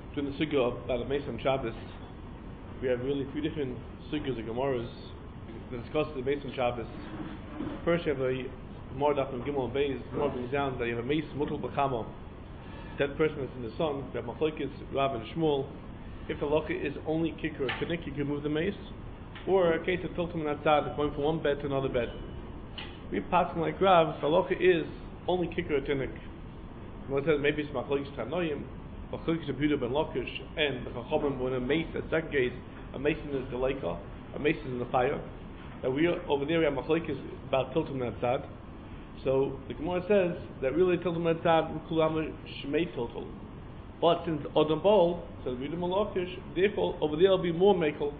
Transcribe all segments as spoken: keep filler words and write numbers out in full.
During the sugya of Bala Mesa and Shabbos, we have really three different sugyas or Gemaras that discuss the Mesa and Shabbos. First, you have a Gemara Daf and Gimel and Beis. Gemara brings down that you have a Mesa Mutal B'chama, dead person that's in the sun. You have Machlokes, Rav and Shmuel. If the loka is only kicker or kinnik, you can move the mace. Or a case of tiltum and atzad, going from one bed to another bed. We pass like Rav, the loka is only kicker or kinnik. It says maybe it's Machlokes Tanoim, Machlokes Abuda ben Lakish, and the Chachamim when a mace, a second case, a mace is the leika, a mace is in the fire. That we over there we have Machlokes about tiltum and atzad. So the Gemara says that really tiltum and atzad kulam shmei tiltul. But since Adam Bol, so the Buddha Malakish, therefore over there will be more mekel.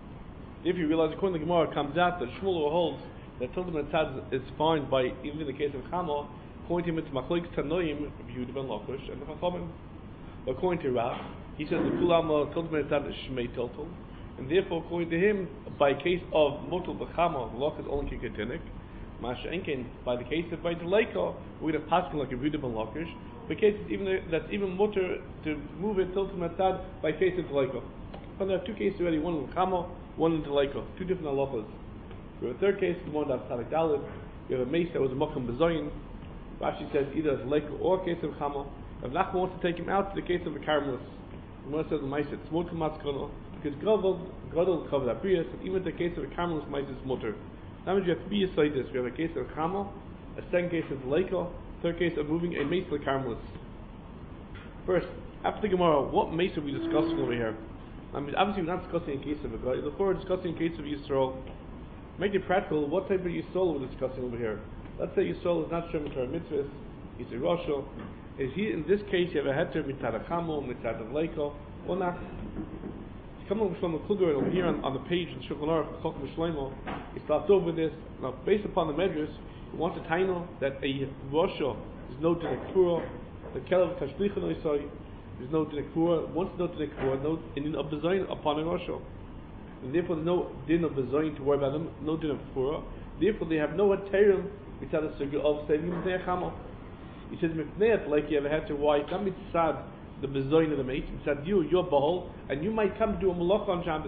If you realize according to the Gemara comes out that Shmuel holds that tiltum and atzad is fine by even in the case of Chama, according to him it's Machlokes Tanoim, Yehuda ben Lakish, and the Chachamim. According to Rav, he says the kulam tiltum and atzad is shmei tiltul, and therefore according to him, by case of mutal b'chama, the loch is only kikatinik. Masha Enkin, by the case of Beit Leika, we're going to pass like a Yehuda ben Lakish. By cases even that's even mutter to move it tiltum and atzad by case of Leika. But there are two cases already, one in Chama, one in Leika, two different halachas. We have a third case, the one that's Tarik Dalit. We have a mace that was a Makam Bezoyin. Rashi says either as Leika or a case of Chama. If Nachman wants to take him out to the case of a Karmelis, the one says the mace it's mutter matzkono because Gadol Gadol covered that prius, and even the case of a Karmelis mace is mutter. That means you have three aside this. We have a case of Chama, a second case of Leika, third case of moving a mace to the Karmelis. First, after the Gemara, what mace are we discussing over here? I mean, obviously we're not discussing a case of a guy. We're discussing a case of Yisrael. Make it practical. What type of Yisrael we're discussing over here? Let's say Yisrael is not Shem Torah mitzvahs. He's a Roshel. Is he in this case you have a heter mitzad Chamo, mitzad of Leiko, or not? Coming from Shlomo Kluger over here on, on the page in Shulchan Aruch Chokmah Shlomo, he starts over with this. Now, based upon the measures, he wants a taino that a Roshel is no din kfura, the Kelev Kashlicha Noisai is no din kfura. Once no din kfura, no din of bezayin upon a Roshel, and therefore there's no din of bezayin to worry about them, no din of kfura. Therefore, they have no terim mitzad the sugi of saving mipnei chama. He says mipnei like you ever had to why not mitzad the bezayin of the mate, mitzad you, your bowl, and you might come to do a malach on Shabbos.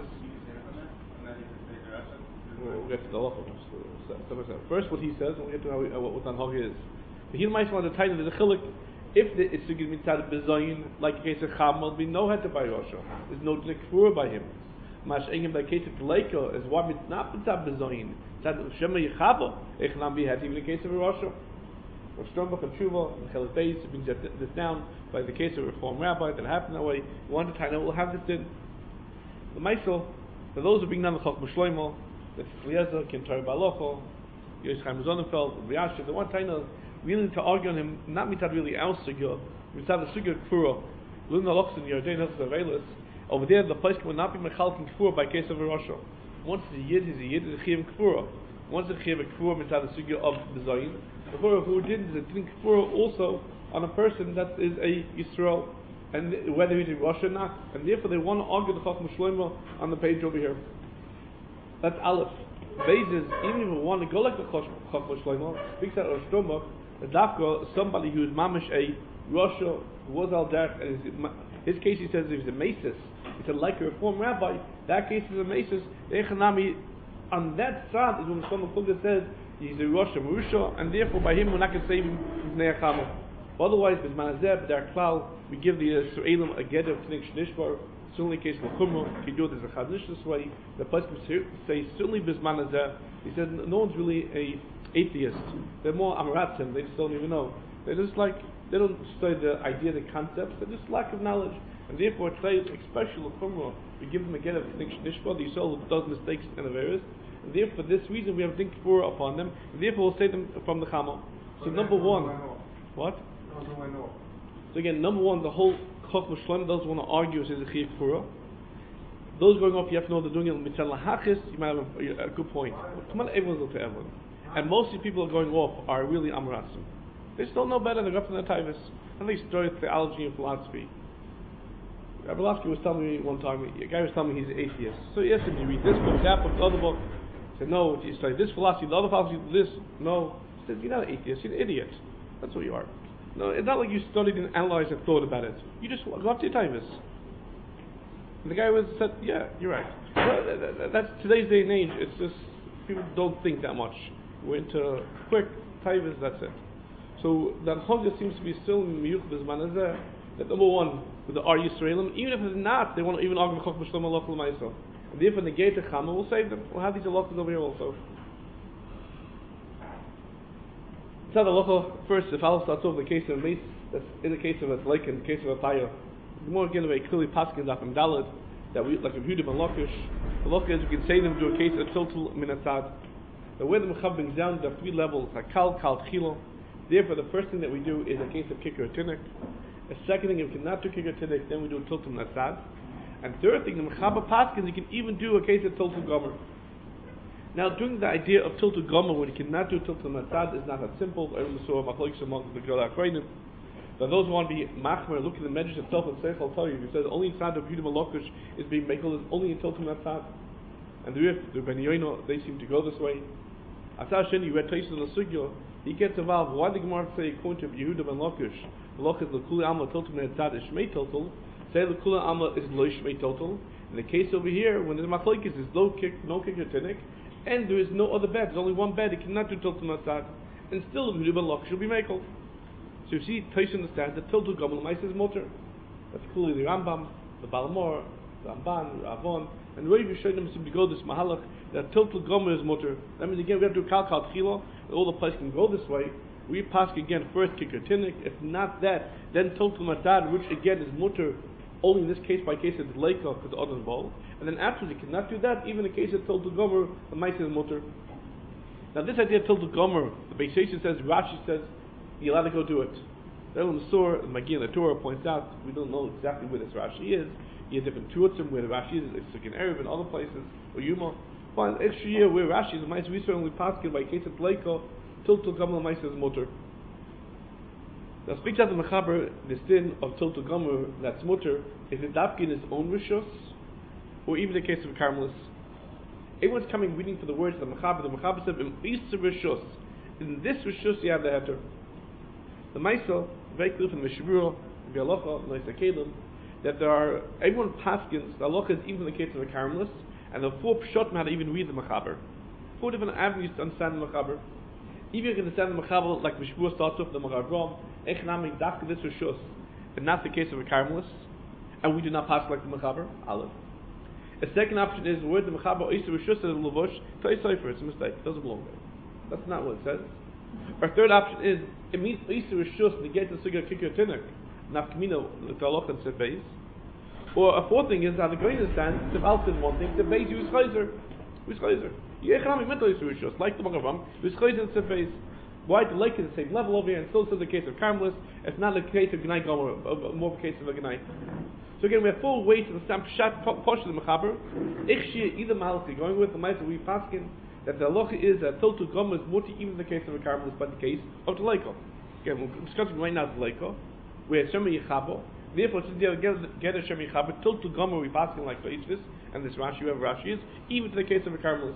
We'll get to the halacha. First, what he says, and we'll get to how, uh, what Tanhagi is. But he might want to tell you there's a chilik. If the, it's to give mitzad bezayin, like in case of Cham, will be no head by Roshah. There's no kfura by him. Mash engem by case of Leiko is why it's not mitzad bezayin. Mitzad shema yichava echnam be head even in case of a Roshah. Or Strombach and Tshuva and Chelet Beis brings this down by the case of a Reform rabbi that happened that way. One time will have this din. The Maisel, for those who bring down the Chokmah Shlomo, the Eliezer, Kim Torah Balocho, Yosef Chaim Zonenfeld, Riasha, the one time really to argue on him, not mitzad really our sugya, mitzad the sugya kfura, Luna Lochson, Yarden Hilchos Avelis. Over there, the place will not be mechalkin kfura by case of a Roshah. Once the yid is a yid, is a chiyuv kfura. Once the chiyuv kfura mitzad the sugya of bezayin, the kfura who did is a din kfura also on a person that is a Yisrael, and whether he's a Roshah or not, and therefore they want to argue the Chokmah Shlomo on the page over here. That's Aleph. Beis is even if we want to go like the Chokmah Shlomo, speaks out of Stomach. The Dafka, somebody who is mamish a Roshah, who was al derech, and his, his case he says if he's a masis, it's a like a Reform rabbi. That case is a masis. Echanami on that side is when Shlomo Kluger says he's a Roshah Marusha, and therefore by him we're not going to save him from Nei Chama. Otherwise, with Manazeb, their klal, we give the Yisraelim a get of Knik Shnishbar. Certainly, case of Chumrah, he do it as a Chaznish this way. The person say certainly Bisman Azeh. He said no one's really a atheist. They're more Amaratim. They just don't even know. They're just like they don't study the idea, the concepts. They're just lack of knowledge. And therefore, today, especially Chumrah, we give them a get of Knik Shnishbar. The Yisrael who does mistakes and errors. And therefore, for this reason, we have Dink Kfura upon them. And therefore, we'll say them from the Chama. So number one, what? So again, number one, the whole Chokmah Shlomo doesn't want to argue as a chiyuv kfura. Those going off, you have to know they're doing it mitzad lahachis. You might have a, a good point. Come on, everyone's up to everyone, and most of the people going off are really amaratzim. They still know better. They're up from the taivas, and they study theology and philosophy. Rabbi Lasky was telling me one time, a guy was telling me he's an atheist. So he asked him, "You read this book, that book, the other book?" He said, "No." You study this philosophy, the other philosophy, this. No. He said, "You're not an atheist. You're an idiot. That's what you are." No, it's not like you studied and analyzed and thought about it. You just go up to your taivas. And the guy was said, yeah, you're right. Well, that, that, that's today's day and age. It's just people don't think that much. We're into quick taivas. That's it. So that Chogah seems to be still in Miyuch B'Zman Hazeh. That number one with the Ar Yisraelim, even if it's not, they want to even argue Chok B'Shlom Allah L'Maisa. And therefore, the gate of Chama will save them. We'll have these halachas over here also. So the halacha first, if Allah starts off the case of a mace, that's in the case of a like in the case of a tire. The more again very clearly paskin up in Dalad that we like a Yehudim and Lakish. The halacha is we can say them to a case of tiltul min asad. The way the Mechab brings down there are three levels: Hakal, Kal, Chilo. Therefore, the first thing that we do is a case of kicker tinik. The second thing, if we cannot do kicker tinik, then we do a tiltul min asad. And third thing, the Mechab paskin, you can even do a case of tiltul gomer. Now, doing the idea of tiltul gomer when you cannot do tiltul min asad is not that simple. Everyone saw Machlokes among the Gedolei Achronim. But those who want to be machmer, look at the Medrash itself and say, I'll tell you, he says only inside of Yehudim Alokish is being makel is only in tiltul min asad. And the Rif, the Ben Yoino, they seem to go this way. Asar Sheni, you read Taisus in the Sugyo, he gets involved. Why did the Gemara say, according to Yehudim and Lakish, the Lach is L'kuli Alma tiltul min asad is Shmei tiltul, say L'kuli Alma is Lo Shmei tiltul. In the case over here, when there's machlokes, there's no kick, no kick or tinik, and there is no other bed. There's only one bed. It cannot do tiltul min asad, and still the Yehudim and Lakish will be makel. So you see, Taisus understands that tiltul gomer l'maisa is motor. That's clearly the Rambam, the Balamor, the Ramban, the Avon, and the way we showed them seem to go this mahalach that tiltul gomer is motor. That means again we have to do kal kal tchilo. All the place can go this way. We pass again first kicker tinik. If not that, then tiltul matad, which again is motor. Only in this case by case it's leika because the other involved. And then after you cannot do that, even in the case of tiltul gomer, the maisa is motor. Now this idea of tiltul gomer, the Beis Yosef says, Rashi says, you're allowed to go do it. The Elam Sur, the Magi in the Torah points out, we don't know exactly where this Rashi is. You have different Tuatzim where the Rashi is, it's like in Erev and other places, or Yuma. But extra year where Rashi is, the Maisa we certainly pass it by case of Leiko, Tiltul Gomer, the Maisa is Mutter. Now speaks out the Mechaber, the sin of Tiltul Gomer, that's Mutter, is it Dafki in his own Rishos, or even the case of Carmelis. Everyone's coming reading for the words of the Mechaber. The Mechaber said, in Easter Rishos, in this Rishos you have the Heter. The Maisa, very clear from the Mishabura, the Halacha, the Noisa Kelim, that there are, everyone paskins, the Halacha is even in the case of the Carmelis, and the four Pshotim how to even read the Mechaber. Four different avenues to understand the Mechaber. Even if you can understand the Mechaber, like Mishabura starts off the Mechaber, Echnami, Dafka, this Rishos, and not the case of a Carmelis, and we do not pass like the Mechaber, Aleph. The second option is the word the Mechaber, Easter Rishos, and Levush, Toy Sefer, it's a mistake, it doesn't belong there. That's not what it says. Our third option is it means Easter Rishus to get the Suga Kicker Tinik, Nafkamino, the Talach and Sefeis. Or a fourth thing is how the Goyin understands, if Al says one thing, the Beis use Chayzer. Who's Chayzer? Yechanami mental Easter Rishus, like the Magavam, who's Chayzer and Sefeis. Why the lake is the same level over here, and still says the case of Carmelis, it's not the case of Gnai Gomer, more of a case of a Gnai. So again, we have four ways to understand Pshat, Posh of the Mechaber. Ichshir, either Malach you're going with, the Maisa we Paskin, that the halacha is that tiltul gomer is muti even in the case of a Carmelis, but in the case of the leiko. Again, we're discussing right now the leiko, where Shemi Yechabo. Therefore, since you get a Shemi Yechabo, tiltul gomer we pass in like Beis, and this Rashi, whoever Rashi is, even to the case of a Carmelis.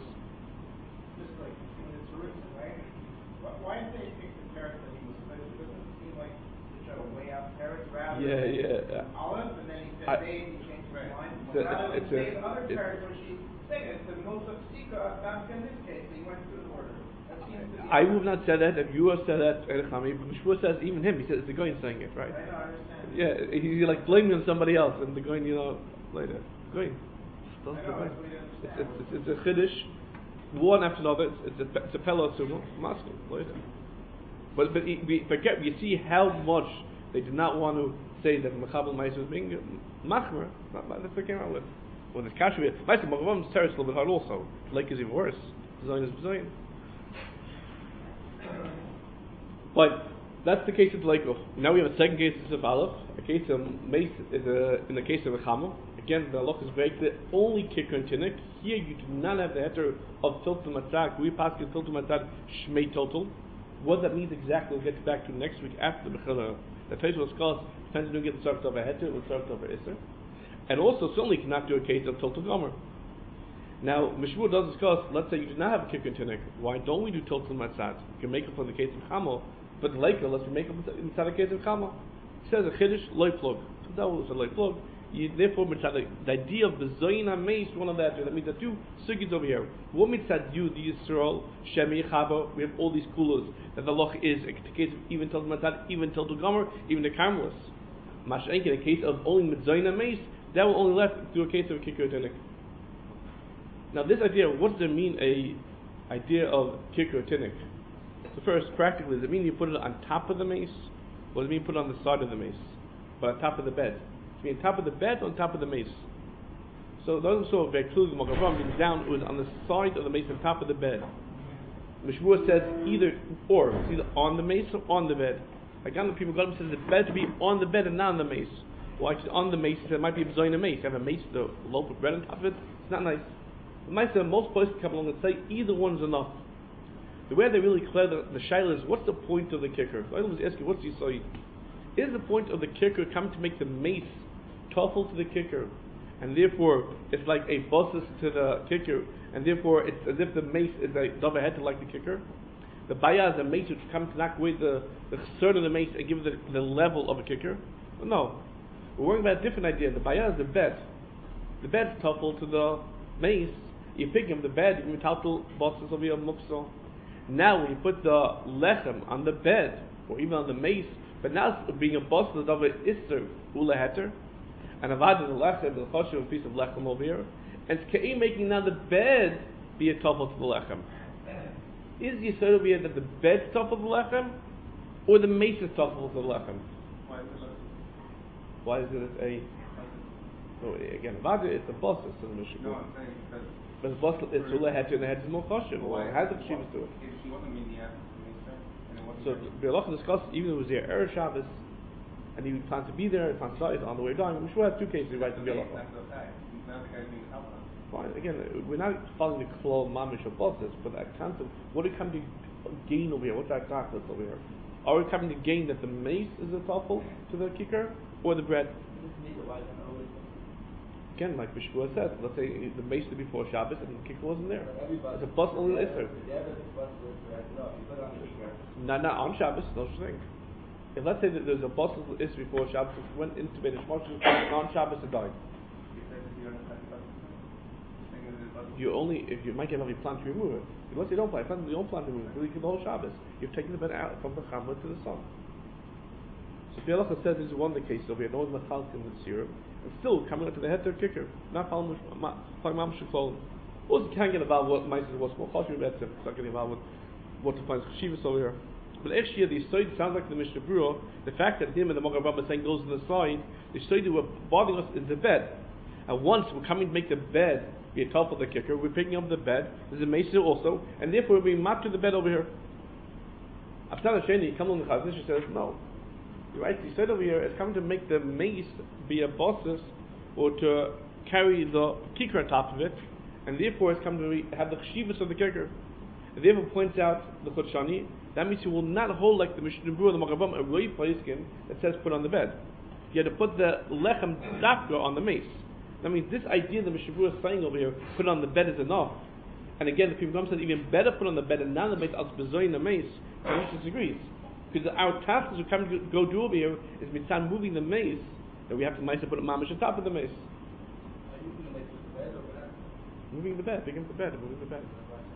Just like in the Jerusalem, right? Why did they pick the Teretz that he was supposed to? Doesn't it seem like they try to weigh out Teretz rather yeah, than yeah, yeah. Olive, and then he said I, Dave, he changed his mind. The, Rather than it's say a, the other it's, Teretz, which he said, it's the most of Sika, that's in this case, he went through the order. That seems to be I would not say that. If you have said that, Erechami, but Mishpur says even him. He says it's the Goyin saying it, right? I know, I understand. Yeah, he's like blaming on somebody else, and the Goyin, you know, later. Goyin. I know, that's what he It's, understands. it's, it's, it's a chiddush, one after another. It's, it's a it's a pella sumo, masking later. But but we forget. You see how much they did not want to say that Mechabel Ma'is was being machmer. Not that's what they came out with. When it's kashmir, Ma'is Mechavam's terrorist a little bit hard also. Like is even worse. Design is design. But that's the case of Leiko. Now we have a second case of Aleph. A case of Mace is a, in the case of a Chama. Again, the halach is very clear. Only kicker and tinik. Here you do not have the heter of tiltul matzak. We pass the tiltul matzak shmei total. What that means exactly, we'll get back to next week after the Bechila. The Taisus will discuss. Depends on who gets started over heter or started over iser. And also certainly cannot do a case of tiltul gomer. Now, Mishmur does discuss. Let's say you do not have a kicker and tinik. Why don't we do tiltul matzak? You can make it for the case of Chamo. But Leika, let's make up inside the case of Chama. He says a chiddush loy plug. That was a loy plug. You, therefore, mitzad, the idea of the Zoyin HaMeis, one of that, that means the two sugis over here. What mitzad you, the Yisrael, Shemi Chaba, we have all these kulas, that the loch is a case of even till the Matzad, even till the Gomer, even the Carmelis. Masha'enk, in a case of only with Zoyin HaMeis, that will only left through a case of a kicker tinik. Now, this idea, what does it mean, a idea of kicker tinik? So first, practically, does it mean you put it on top of the mace? Or does it mean put it on the side of the mace? But on top of the bed? Does it mean on top of the bed or on top of the mace? So those saw very clearly the Macharam means down, it was on the side of the mace, on top of the bed. Mishmur says either or, it's either on the mace or on the bed. Again, the people Gadol says it's better to be on the bed and not on the mace. Well, actually, on the mace, there might be a bezoin a mace. You have a mace, the loaf of bread on top of it. It's not nice. The mice, most places come along and say either one's enough. The way they really clear the, the shaila is, what's the point of the kicker? I was asking, what's the say? Is the point of the kicker come to make the mace tough to the kicker, and therefore it's like a bosses to the kicker, and therefore it's as if the mace is a double head to like the kicker? The baya is a mace which comes to knock away the the chesed of the mace and give it the, the level of a kicker? No. We're worrying about a different idea. The baya is the bed. The bed's tough to the mace. You pick him the bed, you metaltal bosses of your mukso. Now when you put the lechem on the bed, or even on the mace, but now it's being a boss of the iser ula heter, and avad the lechem, the choshev, a piece of lechem over here, and it's kei making now the bed be a tofel to the lechem. Is the yisod over here that the bed's tofel to the lechem, or the mace is tofel to the lechem? Why is it? Why is it a? No, again, avad it's a boss. It's a mishmur. No, I'm saying because. But the boss is ula heter, and the head is more choshev. How does the chivas do it? If she wasn't mean the and it wasn't. So Bialach discussed, even though it was there Erev Shabbos, and he planned to be there, planned to die on the way down. We should have two cases right in Bialach. That's okay. Now the guy's being helped. Fine. Again, we're not following the klal mamish or bosses, but that concept. What are we coming to gain over here? What's our darkness over here? Are we coming to gain that the mace is a tafel to the kicker, or the bread? Again, like Bishua says, let's say the mace was before Shabbos and the kicker wasn't there. It's a bus only iser. No, not on Shabbos, no such thing. If let's say that there's a bus is before Shabbos, which went into Beit Hashmosh on Shabbos and died. You only, if you might have a plan to remove it. Unless you don't plan, you don't plan to remove it, you can the whole Shabbos. You've taken the bed out from the Chamra to the sun. So Bialacha said this is one of the cases over here, no one's Matalkin with syrup, and still coming up to the head to kicker, not following Mam Shekol. Also can't get involved with mice what's more Choshev Betzim, it's not getting involved with what to find Cheshivas over here. But actually the Yisoid sounds like the Mishnah Berurah, the fact that him and the Magen Avraham saying goes to the side, the Yisoid were bothering us is the bed. And once we're coming to make the bed be a top of the kicker, we're picking up the bed, there's a Mesa also, and therefore we're being mapped to the bed over here. Abdallah Sheni, come on the Chazon Ish says, no. You're right, he said over here, it's coming to make the mace be a bosses, or to carry the kicker on top of it, and therefore it's coming to be, have the cheshivas of the kicker. And therefore points out the Chotshani, that means you will not hold like the Mishnah Berurah, the Magen Avraham, a roi plaiskin that says put on the bed. You have to put the lechem dafka on the mace. That means this idea the Mishnah Berurah is saying over here, put on the bed is enough. And again, the Pim Gam said even better put on the bed and not the mace, as bezoin the mace, and he disagrees. Because our task as we come to go do over here is mitzan moving the mace, that we have to mice put a mamish on top of the mace. Are you moving the mace with the bed or whatever? Moving the bed, picking up the bed, moving the bed.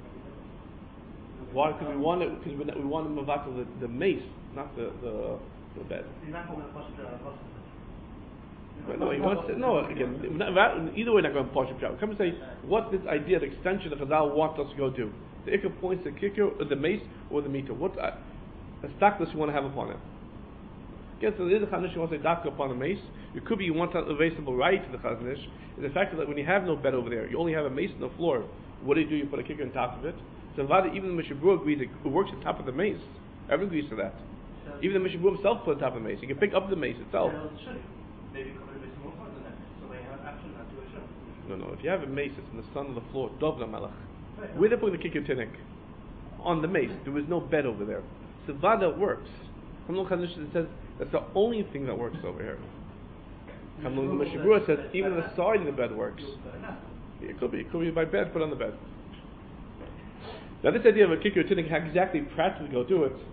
Why? Because we want it. Because we, we want to move out the, the mace, not the the, the bed. You're not going to push the bus. But no, he wants to, no. Again, not, either way, not going to push it. Come and say, what's this idea, the extension that Chazal wants us to go do? The ikka points the kicker, or the mace, or the meter. What uh, a stockness you want to have upon it? Again, so there is a chazon ish you want to say dafka upon the mace. It could be you want a available right to the chazon ish. Is the fact that when you have no bed over there, you only have a mace on the floor. What do you do? You put a kicker on top of it. So even the Mishnah Berurah agrees it works on top of the mace. Everyone agrees to that. So even the Mishnah Berurah himself put on top of the mace. You can pick up the mace itself. Maybe cover the mace more than that, so they have action not to a show. No, no. If you have a mace, it's on the sun of the floor. Dovna Malach. Where they put the kicker tinik? On the mace. There was no bed over there. So Vada works. Kamlon Chazon says that's the only thing that works over here. Kamlon Mishnah Berurah says even the side of the bed works. It could be. It could be by bed, put on the bed. Now this idea of a kicker tinik, how exactly practically go do it. So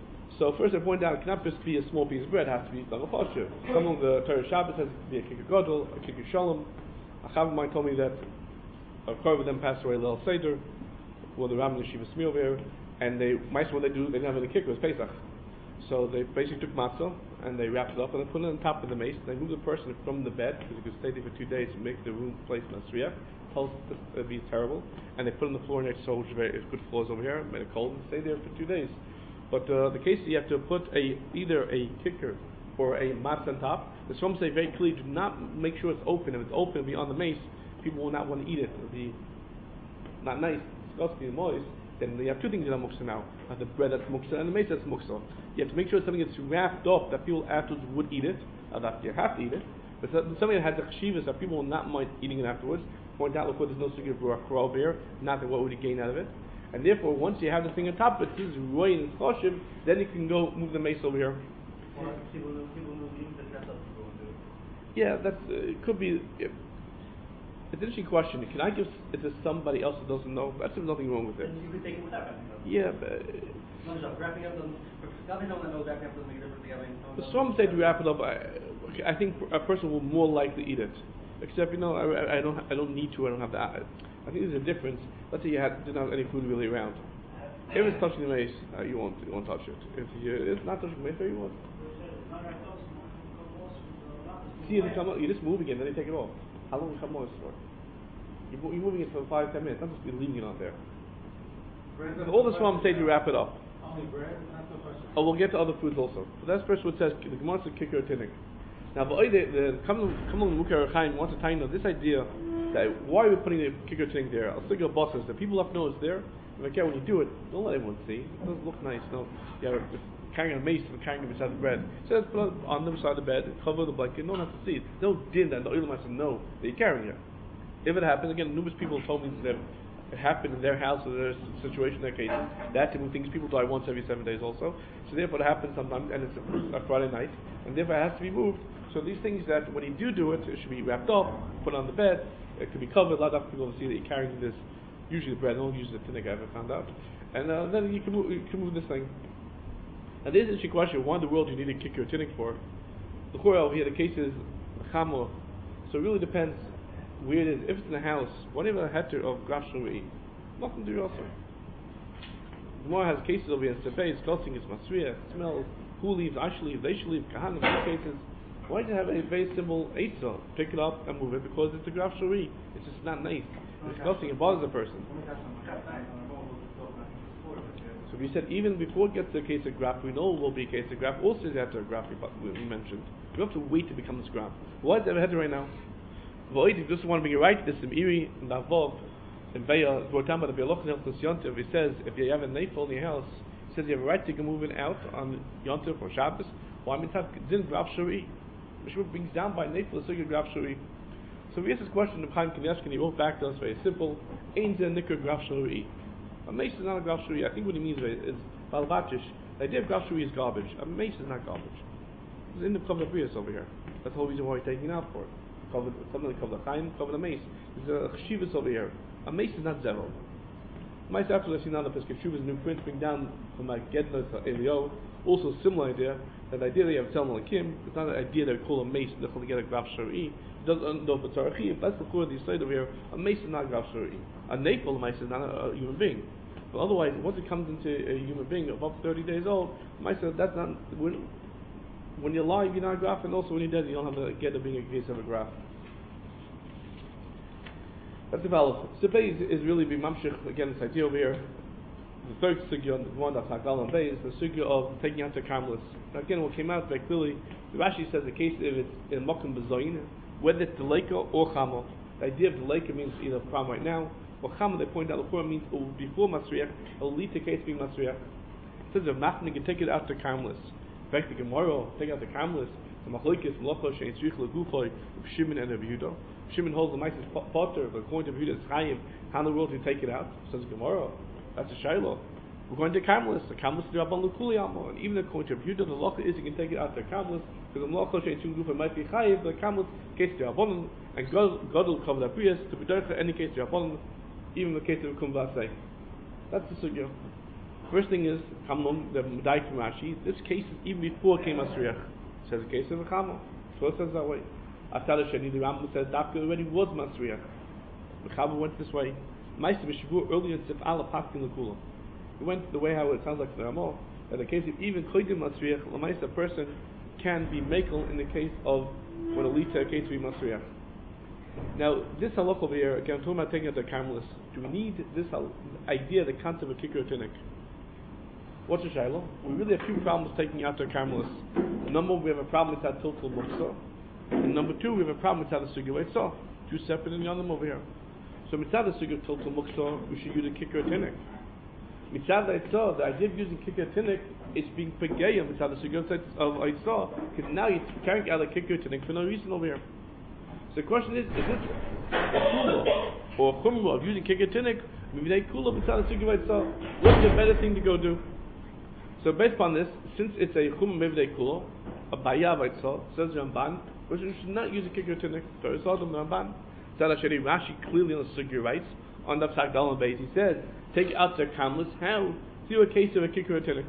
So first I point out, it cannot just be a small piece of bread, it has to be like a choshev. Some of the Torah Shabbos has to be a kicker gadol, a kicker shalom. A chav of mine told me that a korban of them passed away Leil Seder, well the Ram and the Shiva Smir over here, and they, mice what they do, they didn't have any kicker, it was Pesach. So they basically took matzah, and they wrapped it up, and they put it on top of the mace, and they moved the person from the bed, because he could stay there for two days and make the room place Masriach, it would be terrible, and they put it on the floor next to the good floors over here, made it cold, and stay there for two days. But uh, the case is you have to put a either a kicker or a matzah on top. The Shalom say very clearly, do not make sure it's open. If it's open, it'll be on the mace, people will not want to eat it. It'll be not nice, disgusting, and moist. Then you have two things in muksa now. You have the bread that's muksa and the mace that's muksa. You have to make sure it's something that's wrapped up that people afterwards would eat it. Now that you have to eat it. But something that has the chshivas that people will not mind eating it afterwards. Point out, look, there's no sugar for over here. Not that what would you gain out of it. And therefore, once you have the thing on top, but this is roy and choshev, then you can go move the mace over here. Yeah, that's uh, it could be. It, it's an interesting question. Can I give it to somebody else that doesn't know? That's there's nothing wrong with it. And you could take it without wrapping up. Yeah, but No, no, wrapping up doesn't. Probably someone that knows wrapping up doesn't make a difference. Together. but some say to wrap it up. I, I think a person will more likely eat it. Except, you know, I, I don't I don't need to. I don't have that. I think there's a difference. Let's say you had didn't have any food really around. If it's touching the mace, uh, you won't you won't touch it. If you, it's not touching the mace, you won't. See, if you come out, you're just moving it, then you take it off. How long will you come on for? You're, you're moving it for five, ten minutes. Not just be leaving it on there. So all the swam say to wrap it up. Only bread? That's the question. Oh, we'll get to other foods also. But that's first what says the Gemara says kicker tinnik. Now, the the Kamel Mukher Chaim wants to tell you this idea that why are we putting the kicker tinnik there? I'll stick your bosses. The people have to know it's there. And okay, when you do it, don't let everyone see. It doesn't look nice. No, you have a, carrying a mace and carrying it beside the bread. So let's put it on the side of the bed, cover the blanket. No one has to see it. No din that the oil has to know that you're carrying it. If it happens, again, numerous people told me that it happened in their house or their situation, their case. That type of things, people die once every seven days also. So therefore it happens sometimes, and it's a, a Friday night, and therefore it has to be moved. So these things that when you do do it, it should be wrapped up, put on the bed, it could be covered. A lot of people see that you're carrying this, usually the bread, I don't use the tinnik, I ever found out. And uh, then you can, move, you can move this thing. Now there's an interesting question, why in the world do you need to kick your tinnik for? The Chorel over here, the case is chamo. So it really depends where it is. If it's in the house, whatever the heter of graf shuri, nothing to do also. The Gemara has cases over here in Sebei, it's discussing it's masriya, it smells, who leaves, I should leave, they should leave, kahan, in many cases. Why do you have a very simple eitzah? Pick it up and move it because it's a graf shuri. It's just not nice. It's disgusting, it bothers the person. So we said even before it gets to a case of graf, we know it will be a case of graf. Also, after a graf we mentioned, you have to wait to become this graf. Why is that head right now? If you just want to bring it right, this is Iri and Davov and Beya. He says if you have a nafel in your house, he says you have a right to go moving out on Yontif or Shabbos. Why means have din graf shuri? Mishmur brings down by nafel the graf shuri. So we asked this question of Chaim Kanievsky, and he wrote back to us very simple. Ein ze nikkur graf shuri. A mace is not a graf shuri. I think what he means is balvachish. The idea of graf shuri is garbage. A mace is not garbage. It's in the Kavod Abrius over here. That's the whole reason why we're taking it out for it. Cover something like cover the chaim, cover the mace. There's a chshivas over here. A mace is not zero. Mace after I've seen on the Pesach Shuvas new print bring down from my Gedna to Elio. Also similar idea that the idea that you have Tel Malakim, it's not an idea that we call a mace that we get a graf shari. It doesn't know if it's arachi. If that's the core of the side over here, a mace is not a graf shari. A nafel mace is not a, a human being. But otherwise, once it comes into a human being above thirty days old, mace that's not when, when you're alive you're not a graf, and also when you're dead you don't have to get it being a case of a graf. That's developed. Sipei is, is really be mamshich again. This idea over here. The third sugya, the one that's Hagdal and Bay, is the sugya of taking out the karmelis. Now again, what came out very clearly, the Rashi says the case if it's in Mokum Bezoin, whether it's Deleka or Chama. The idea of Deleka means either pram right now, or Chama, they point out, the Torah means it will be before Masriach, it will lead to case being Masriach. It says if Machnik can take it out the karmelis. In fact, the Gemara, take out the karmelis, the Machlokes, Mlocha, Shein Tzrich, Leguchoy, Shimon and Rabbi Yehuda. Shimon holds the Maisis Potter, but according to Rabbi Yehuda, it's Chaim. How in the world do you take it out? Says Gemara. That's a shaylo. We're going to Karmelis. The Karmelis is Rabban Lukuli Amo, and even according to Rabbi Yehuda, the locha is you can take it out to Karmelis because the locha shein shum gufa might be chayiv. The Karmelis case to Rabbanon and God God will cover that prius to be derech any case to Rabbanon, even the case of Kum Vasei. That's the sugya. First thing is, Kamlum, the Medaik from Rashi, this case is even before it came Masriach. It says the case of the Chamel. So it says that way. After Shani, the Rambam says Dafka already was Masriach. The Chamel went this way. Meister Mishavu earlier in Sif Ala Paskin Lekula. He went the way how it sounds like the Ramah, that the case of even Koidim Masriach, Lamaisa, a person can be Mekel in the case of when it leads to a case to be Masriach. Now, this halach over here, again, I'm talking about taking out the Carmelists. Do we need this hal- idea, the concept of Kikkur Tinnik? What's the Shiloh? We really have two problems taking out the Carmelists. Number one, we have a problem with that Tiltul Muksa. And number two, we have a problem with that the Sugya Eitzah. Two separate and the other over here. So, mitzad the Sugya Tiltul Muksa, we should use a Kikkur Tinnik. Mitzad the Eitzah, the idea of using Kikkur Tinnik is being Pegeya mitzad the Sugya of Eitzah, because now you're carrying out a Kikkur Tinnik for no reason over here. So the question is, is this a kula or a chumrah of using kikkur tinnik? Maybe they kula b'tzad sugya itself. What's the better thing to go do? So based upon this, since it's a chumrah, maybe they kula, a bayav itself, says Ramban, we should not use a kikkur tinnik. So it's all the Ramban. Tzad Asheri Rashi clearly on the sugya writes on the Psak Dalan base. He says, take out the kamlas. How? See a case of a kikkur tinnik.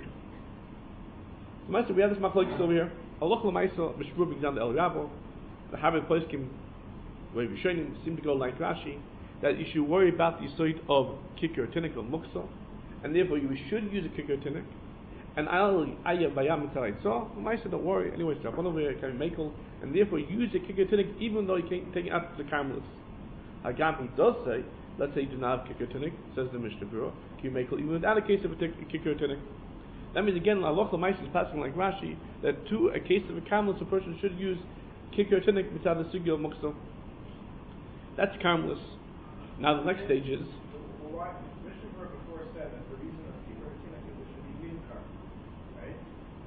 So Master, we have this machlokes over here. Allah l'maisa b'shvur brings down the El Rabo. The Harvard place came. Where we seem to go like Rashi, that you should worry about the sort of kikkur tinnik or muksa, and therefore you should use a kikkur tinnik. And I'll ayah bayam mitzvah. So I said, don't worry. Anyways, Rabban over here can make and therefore use a kikkur tinnik even though you can't take it out the Carmelists. Hagam does say, let's say you do not have kikkur tinnik, says the Mishnah Berurah, can you make even without a case of a kikkur tinnik. That means again, Allah l'maisa is passing like Rashi that to a case of a Carmelist, a person should use kikkur tinnik mitzvah the sugya muksa. That's Carmelist. Now the next stage is. Well, why? Mishnah Berurah before said that the reason of Kikkur Tinnik is it should be green card, right?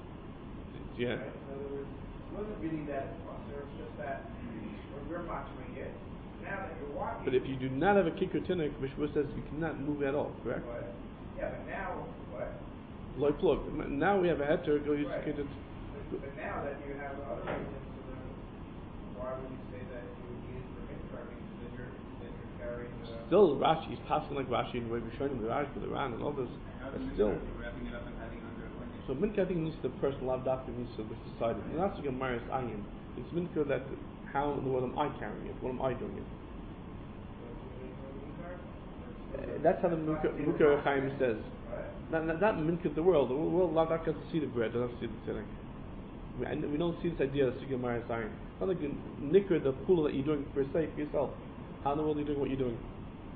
Yeah. Right? In other words, it wasn't really that muscle, it's just that when we're watching it, now that you're walking. But if you do not have a Kikkur Tinnik, Mishnah says you cannot move at all, correct? What? Yeah, but now, what? Loy plug. Now we have a heter, go use Right. the Kikkur. But, but now that you have other reasons, so then why would you say that you would need it for green card? Because then you're, then you're carrying the. Still, Rashi is passing like Rashi and the way we're showing him the Rashi, the Ran, and all this. But still. Wrapping it up and having it under a blanket. So Minka, I think, needs the person, Lav Dafka needs to decide it. And that's like a Maris Ayin. It's Minka that, how in the world am I carrying it? What am I doing it? Uh, that's how the Minka Chaim says. Not, not, not Minka of the world. The world, Lav Dafka doesn't see the bread, doesn't see the tinnik. We, and we don't see this idea of Sugya Maris Ayin. It's not like a nicker, the pool that you're doing per se, for yourself. How in the world are you doing what you're doing?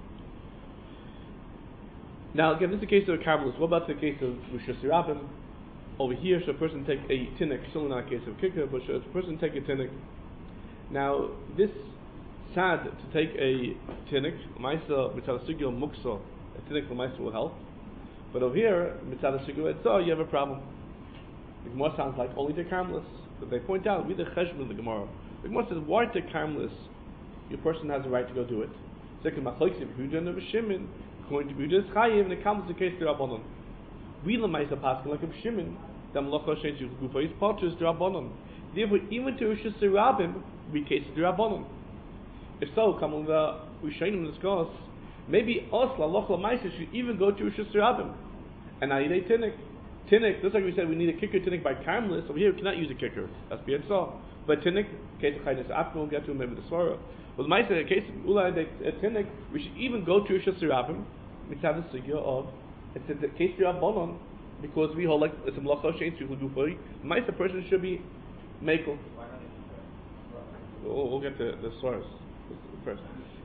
Now again, this is the case of a Carmelist. What about the case of Rosh Hashanah? Over here, should a person take a tinnik? Still not a case of kicker, but should a person take a tinnik? Now, this sad to take a tinnik, Maisa Mitzad Sugya Muksa, a tinnik for Maisa will help. But over here, Mitzad Sugya Etzah, you have a problem. The Gemara sounds like only the Carmelists. But they point out, read the Cheshbon of the Gemara. The Gemara says, why the Carmelists? Your person has the right to go do it. Second, Machlokes, if you do it, Shimon, going to be just chayiv, and it comes to the case of Rabbanon. We lemaisa paskin like a Shimon, the Mlocha Shein Gufa is partus to Rabbanon. Therefore, even to Rosh Hashanah, we case to Rabbanon. If so, come on the Rishonim discuss. Maybe us la lochla ma'isa should even go to Rosh Hashanah, and I eat a tinnik. Tinnik, just like we said, we need a kicker tinnik by Carmelists. Over here, we cannot use a kicker. That's being saw. But tinnik, case of Chaynes After we'll get to maybe the Svara. Well, the Ma'isa, in the case of Ula a tinnik, we should even go to Rosh Hashanah. It's have the sugya of it's the case of Rabbanon because we hold like it's a mlacha shein tzricha gufay. The Ma'isa person should be mekel. We'll, we'll get to the source first.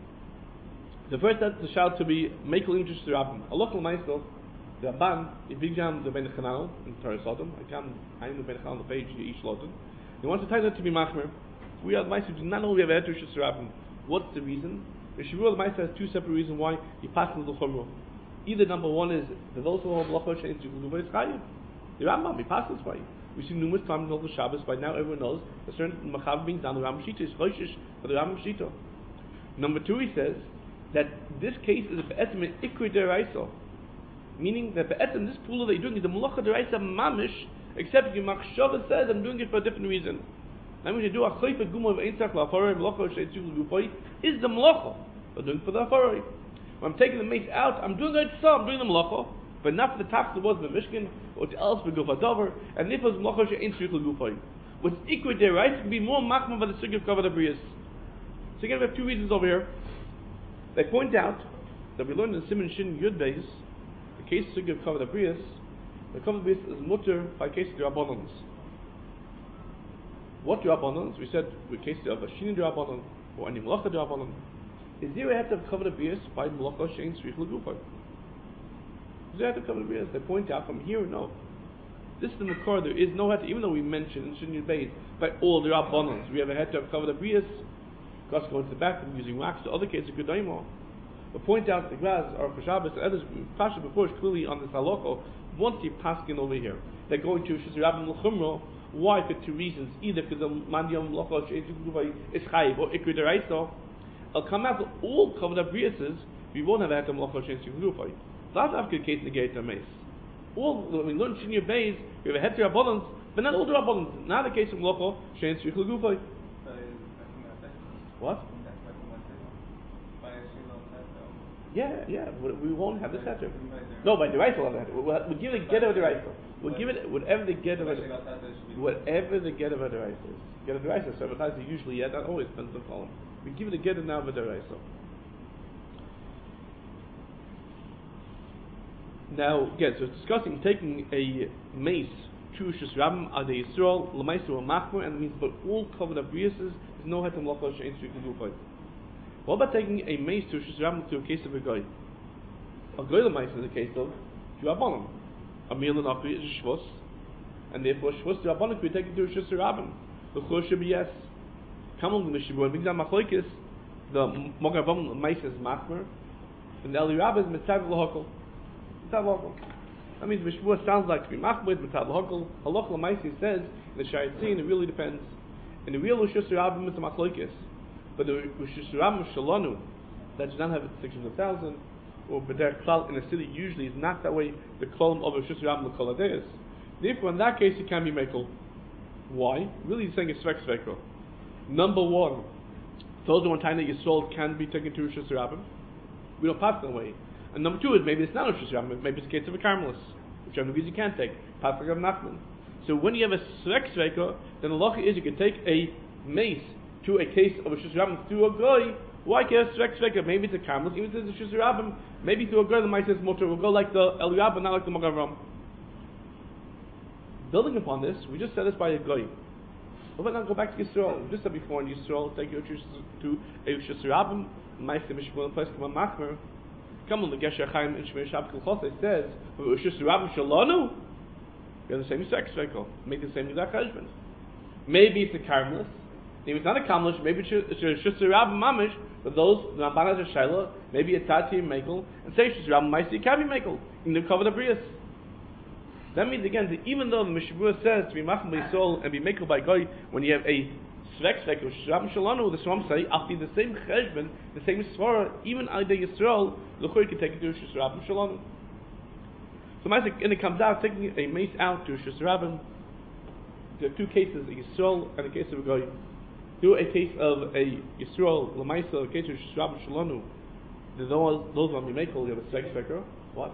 The first that's the shout to be mekel interest to Rabban. Allah l'Ma'isa, the Rabban, if you jam the Ben Chananel in Torah Sodom, I can I am the Ben Chananel on the page each lotan. He wants to tell that to be machmer. We are the Ma'isa do not know we have a heter to Rabban. What's the reason? The Shavua Ma'isa has two separate reasons why he passes the Chumrah. Either number one is the those who hold Mlacha Shein Tzricha is Chayiv. The Rambam he passes by. We see numerous times in the Shabbos. By now everyone knows a certain Machav being down the Rambam Shita is Choshish for the Rambam Shita. Number two, he says that this case is a Be'etzim in Ikri Deraisa, meaning that Be'etzim this pula that you're doing is a Mlacha Deraisa Mamish, except your Machshava says I'm doing it for a different reason. Now when you do a Chayfet Gumah of Eintzach La'Afaroi Mlacha Shein Tzricha Gufay is the Mlacha. I'm doing for the Afaroi. When I'm taking the mace out, I'm doing it so, I'm doing the Mlacha, but not for the taps that was in the Mishkan, or to else beguf adover, and if it was mlocha she'ain shrichel gufay. What's equal there, right? Can be more machma by the sugi of kavod abrius. So again, we have two reasons over here. They point out that we learned in Simon Shin Yud Beis, the case sugi of kavod abrius, the kavod abrius is mutter by case of the rabbanans. What rabbanans? We said with case of a shini rabbanan or any mlocha rabbanan. Is there a head of kavod abrius by mlocha she'ain shrichel gufay? Is there a head of kavod abrius? They point out from here, no. This is the makor. There is no head, even though we mentioned in Shin Yud Beis by all the rabbanans, we have a head of kavod abrius. Because going to the back and using wax, the other cases good daimo. But point out the Graz or for Shabbos and others Pasha before clearly on this halakha. Once you paskin over here, they're going to Shus Rabbim L'Chumro. Why? For two reasons: either because the Mandiyam L'Chosh is Chayiv or Ikri Deraisa. I'll come out all covered up briases. We won't have Hatam L'Chosh and Shigufay. That's after the case negate the mace. All when we learn Shin Yud Beis, we have a heter abundance, but not all the abundance. Not the case of L'Chosh and Shigufay. What? Yeah, yeah. We won't have the heter. No, by the right we'll have the heter. We'll, we'll give it get over the right. We'll give it whatever the get over the whatever the get over the right is. Get over the right is. So besides usually yeah, that always depends on the column. We give it a get now over the right. Now, again, so it's discussing taking a mace, true shus rabim, ad Yisrael, l'maisu or machmer, and it means but all covered up briuses is no hetem locha she'ain shrichel gufay. What about taking a mace to shus rabim to a case of a guy? A guy l'maisu is a case of rabbanim. A meal and akri is a shvus, and therefore shvus to rabbanim we take it to a shus rabim. The chur should be yes. Come on, the mishibu and bigzam machlokes. The mogavam mace is machmer, and the eli rabbi is mitzav l'hokol. That means Mishmur sounds like to be Machmud, Mitzad L'Hokol. Halach L'Maisi says, in the Shayitzin, it really depends. In the real Rishus Rabbim, it's a Machlokes. But the Rishus Rabbim Shalonu, that does not have six hundred thousand, or B'der Klal in a city usually is not that way, the Klolim of Rishus Rabbim L'Kol Adeis. Therefore, in that case, it can be Mekel. Why? Really, he's saying it's Svek Svekro. Number one, those who want time that Yisrael can be taken to Rishus Rabbim. We don't pass that way. And number two is maybe it's not a Rishus Rabbim, maybe it's a case of a Carmelist, whichever reason you can't take. Pasuk of Nachman. So when you have a Svek Sveka, then the halacha is you can take a mace to a case of a Rishus Rabbim through a guy. Why can't a Svek Sveka? Maybe it's a Carmelist, even if it's a Rishus Rabbim, maybe through a guy the mice is motor will go like the Eliyah, but not like the Magavam. Building upon this, we just said this by a guy. What about now go back to Yisrael? We just said before in Yisrael, take your to a Rishus Rabbim, mice the Mishmur, place come a Machmer. Come on, the Gesher Chaim in Shmei Shabbat Chosai says, "Rishus Rabbim Shalonu." You have the same sex cycle, make the same exact husband. Maybe it's a Carmelist. Maybe it's not a Carmelist. Maybe it's a Rishus Rabbim Mamish. But those the Ramban has a Shaila. Maybe a Tati and Mekel, and say Rishus Rabbim Ma'isi can be Mekel in the cover of the Brias. That means again that even though the Mishabur says to be Macham by Soul and be Mekel by Goy, when you have a Svek Svek of Rabbim Shalonu, the Swam say, I'll be the same Cheshbon, the same Svara, even Ida Yisrael, the Choy can take it to Rishus Rabbim Shalonu. So, and it comes out taking a mace out to Rishus Rabbim. There are two cases, a Yisrael and a case of a Goy. Do a case of a Yisrael, Lamaisa, a case of Rishus Rabbim Shalonu. Those, those on the Mekel, you have a Svek Sveker. What?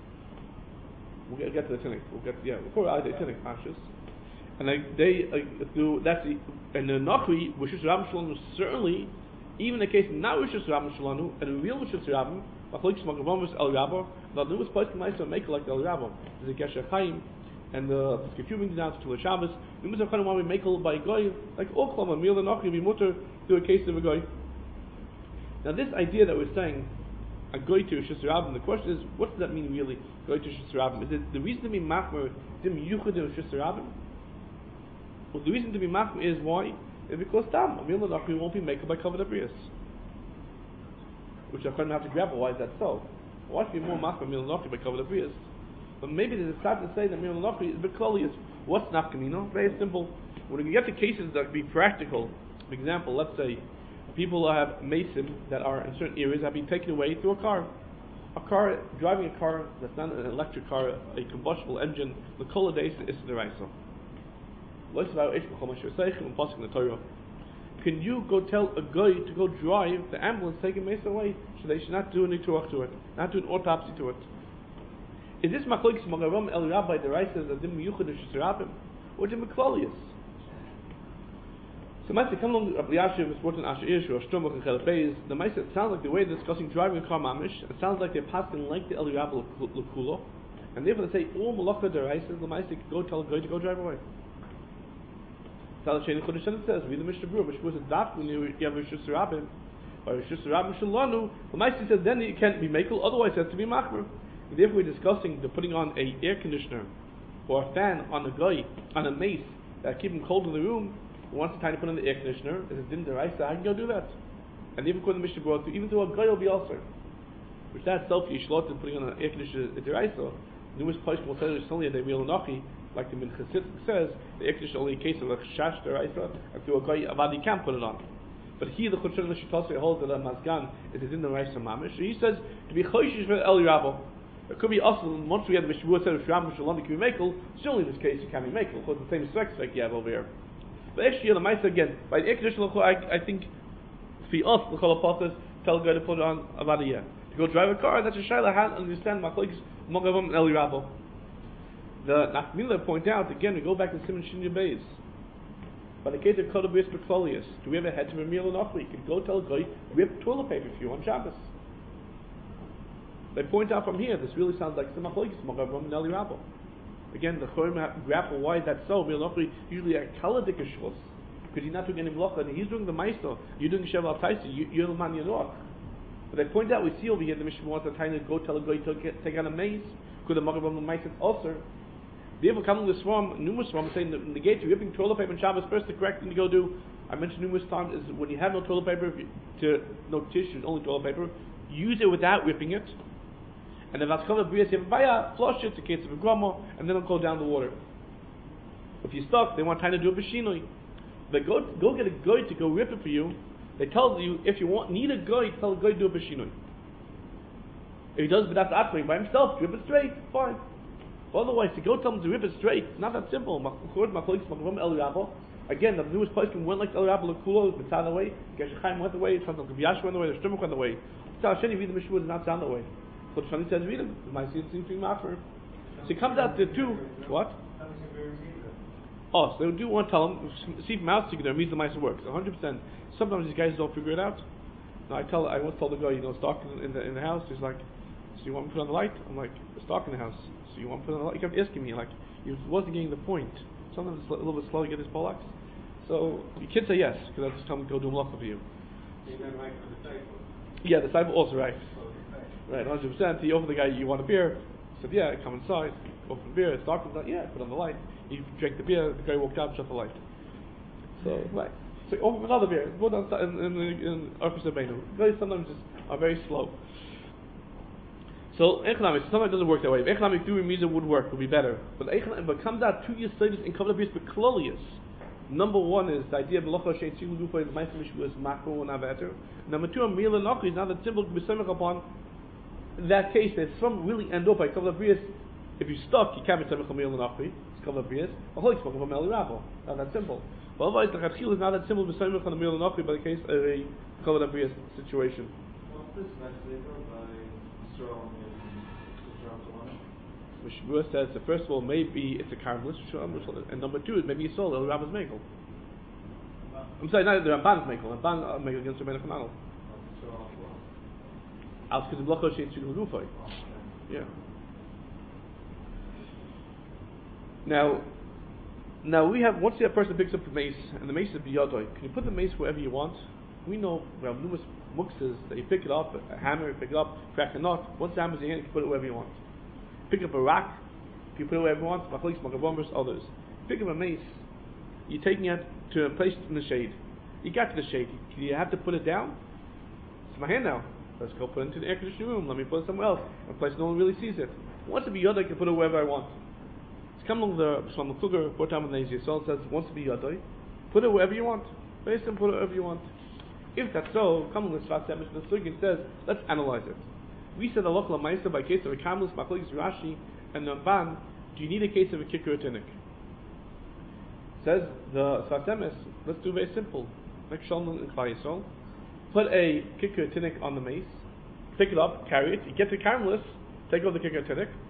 We'll get, get to the Tinnik. We'll get, yeah, before I say Tinnik, Pashas. And they, they uh, do that's the and the Nachri Rishus Rabbim Shalonu certainly even the case not Rishus Rabbim Shalonu and a real Rishus Rabbim Machlokes Magavomus El Rabba the newest place can also make like El Rabba there's a Gesher Chaim and the Kefuvim down to the Shabbos the Mitzvah Chaim want to make by Goy like all Klama Mil the Nachri be mutter to a case of a Goy. Now this idea that we're saying a Goy to Rishus Rabbim, the question is what does that mean really Goy to Rishus Rabbim? Is it the reason to be Machmer Dim Yuchad to Rishus Rabbim? Well, the reason to be machmir is why? Is because tam a meal nachri won't be made by covered abrius, which I couldn't have to grapple. Why is that so? Why should be more machmir meal nachri by covered abrius? But maybe there's a start to say that meal nachri is bekolius. What's nafkamino? Very simple. When we get to cases that be practical, for example, let's say people have mason that are in certain areas have been taken away through a car. A car driving a car that's not an electric car, a combustible engine. The kol days is the raisa. Can you go tell a guy to go drive the ambulance taking Mace away? So they should not do any talk to it, not do an autopsy to it. Is this machlokes magaram el rabbi the right says that dim yuchad shesarabim or dim klolius? So might come along Rabbi Yashiv is important Asher Ish or Shtomach and Chelapez. The might it sounds like the way they're discussing driving a car mamish. It sounds like they're passing like the El Rabbi Lekulo, and therefore they say all malacha deraises the might can go tell a guy to go drive away. Talasheni Chodesh it says read the Mishnah Berurah. Mishnah Berurah says that when you have a shusarabim or a shusarabim shalanu, the might says then it can't be makel. Otherwise it has to be machmer. And therefore we're discussing the putting on a air conditioner or a fan on a guy on a mace that keep him cold in the room. Who wants to try to put on the air conditioner? Is it din deraisa? I can go do that. And even according to Mishnah Berurah, even though a guy will be also, which that itself you shlot putting on an air conditioner is deraisa. Numerous places will tell you only a real nachi, like the Min Chassid says, the air conditioner only a case of a shash deraisa. If you a guy avad, he can't put it on. But here the Chutz the Shitosei holds that a mazgan is a din deraisa mamish. So he says to be choishish for El Rabbo. It could be also once we had the Mishnah Berurah said Shram Shalom can be makel. Still in this case you can be makel. Because the same spec spec you have over here. But actually, the Maisa again, by the air conditioner, I, I think, for us, the Cholapothas, tell a guy to put it on about a year. To go drive a car, that's a Shaila, I understand, my colleagues, Mogavam and Eli Rabbo. The Nachmila point out, again, we go back to Simon Shinya Beis. By the case of Kodabris Petrolius, do we ever head to a meal and offer? You can go tell a guy, rip toilet paper for you on Shabbos. They point out from here, this really sounds like some colleagues, Mogavam and Eli Rabbo. Again, the Chorim have to grapple why is that so. Usually a kaladik shvus because you're not doing any melacha and he's doing the meister. You're doing sheval taisi. You're the man yanor. But they point out we see over here the Mishnah wants to try to go tell a guy to get, take on a maze because the magavam the meister also. Therefore, coming to the swarm, numerous swarm saying that in the gate you're ripping toilet paper and Shabbos first. The correct thing to go do, I mentioned numerous times, is when you have no toilet paper, to no tissue, only toilet paper, use it without ripping it. And if that's covered b'riyas yevaya, flush it in case of a grama, and then it'll go down the water. If you're stuck, they want time to do a b'shinoi. They go go get a guy to go rip it for you. They tell you if you want need a guy, tell a guy to do a b'shinoi. If he does but that's atwing by himself, rip it straight, fine. But otherwise, to go tell him to rip it straight, it's not that simple. Again, the newest place went like El Rabbi Lekulo, it's not the way. Geshe Chaim went the way. Sometimes Rabbi Yashiv went the way. The Shtumach went the way. So Sheni read the Mishnah does not sound the way. So Shani says read him. It might seem to be maffer. So it comes out to two. What? Oh, so they do want to tell him. See if mouse together means the mice works. one hundred percent. Sometimes these guys don't figure it out. Now I tell. I once told the guy, you know, it's dark in the in the house. He's like, so you want me to put on the light? I'm like, it's dark in the house. So you want to put on the light? He kept asking me like, he wasn't getting the point. Sometimes it's a little bit slow to get his poleaxe. So the kids say yes, because I just tell them to go do malacha for you. Yeah, the disciple also right. Right, one hundred percent. He offered the guy, you want a beer? He said, yeah, come inside. Offered the beer, it's dark inside. Yeah, put on the light. He drank the beer, the guy walked out, shut the light. So, right. So he offered another beer. Go down in in Arpus Abenu. Guys sometimes just are very slow. So economics sometimes it doesn't work that way. If economic theory means it would work, it would be better. But if it comes out two years later in Kavod Abiyas Beklolius. Number one is the idea of Melocha Shein Tzil Gufa is Ma'aser Mishvus Makro and Aveter. Number two, a Mila Nochi is not that simple to be semic upon. In that case, there's some really end up by Kavod Abiyas. If you're stuck, you can't be semic on Mila Nochi. It's Kavod Abiyas. A whole spoke of a Meli Rabo. Not that simple. But otherwise, the Chachil is not that simple to be semic on the Mila Nochi by the case of a Kavod Abiyas situation. What's this next paper by Strong Mishnah Berurah says that first of all, maybe it's a Karmelis, and number two is maybe a soul, El Rabba's Mekel. I'm sorry, not the Ramban's Mekel. Ramban Mekel against Rabbeinu Chananel. Als because the Blocho Shein Tzil Gufay. Yeah. Now, now we have once a person picks up the mace, and the mace is biyadoi. Can you put the mace wherever you want? We know we have numerous muksas that you pick it up, a hammer, you pick it up, crack a nut. Once the hammer's in your hand, you can put it wherever you want. Pick up a rock, if you put it wherever you want, Machlis, Magabombers, others. Pick up a mace, you're taking it to a place in the shade. You got to the shade, you, you have to put it down. It's my hand now. Let's go put it into the air conditioning room. Let me put it somewhere else, a place no one really sees it. Once to be yodai, I can put it wherever I want. It's come along the Shlomo Kluger, four times in the Asia. So it says, once to be yodai, put it wherever you want. Basically, put it wherever you want. If that's so, come along the Shvat Semesh, the Sugin says, let's analyze it. We said Allah Ma'aser by case of a Kamlis, Machlis, Rashi, and Ramban. Do you need a case of a kicker or tinnik? Says the Shvat Semesh, let's do very simple. Like Shalom and Klal Yisrael. Put a kicker or tinnik on the mace, pick it up, carry it. You get to Kamlis, take off the kicker or tinnik,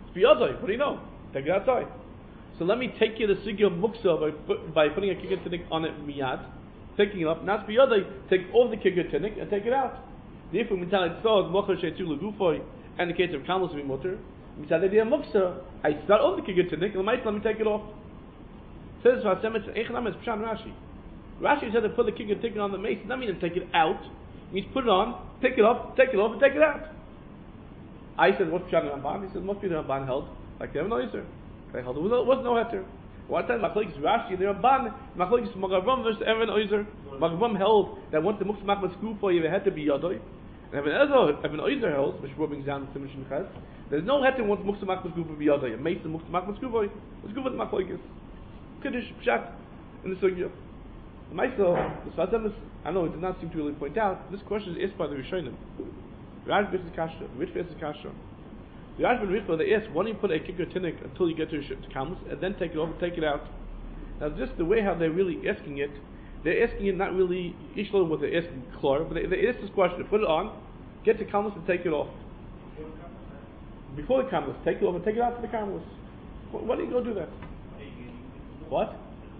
It's biyadai. What do you know? Take it outside. So let me take you the sugya of muksa by, put, by putting a kicker tinnik on it miyad, taking it up. Now it's biyadai. Take off the kicker tinnik and take it out. Therefore, mitzad tzog mocher shetu legufoy, and the case of camels be mutter. Mitzad idea muksa, I start off the kicker tinnik and let me take it off. Says Vasem it's echnam it's pshan Rashi. Rashi said to put the kicker tinnik on the mace. Does not mean to take it out. It means put it on, take it off, take it off, and take it out. I said, what's pshan Ramban? He said, must be the Ramban held like they have no answer. They held there was no, was no heter. One time Machlokes Rashi and the Ramban, Machlokes Magavam versus Evan Oizer. Magavam held that once the Muksa Machmas Kufa you had to be Yadoi. And Evan Oizer, Evan Oizer held, which brings down the Simon Ches. There's no heter once Muksa Machmas Kufa be Yadoi. It makes the Muksa Machmas Kufa. It's good with Machlokes. Kiddush Pshat in the Sugya. The Maisel, the Sfazem is, I know it did not seem to really point out. This question is asked by the Rishonim. Rash versus Kasha, Rich versus Kasha. The Rash and Ritva, they ask, why don't you put a kicker tinnik until you get to Kamus, and then take it off and take it out? Now, just the way how they're really asking it, they're asking it not really, each one what they're asking, Klor, but they, they ask this question, put it on, get to Kamus and take it off. Before the Kamus, take it off and take it out to the Kamus. Why do you go do that? What?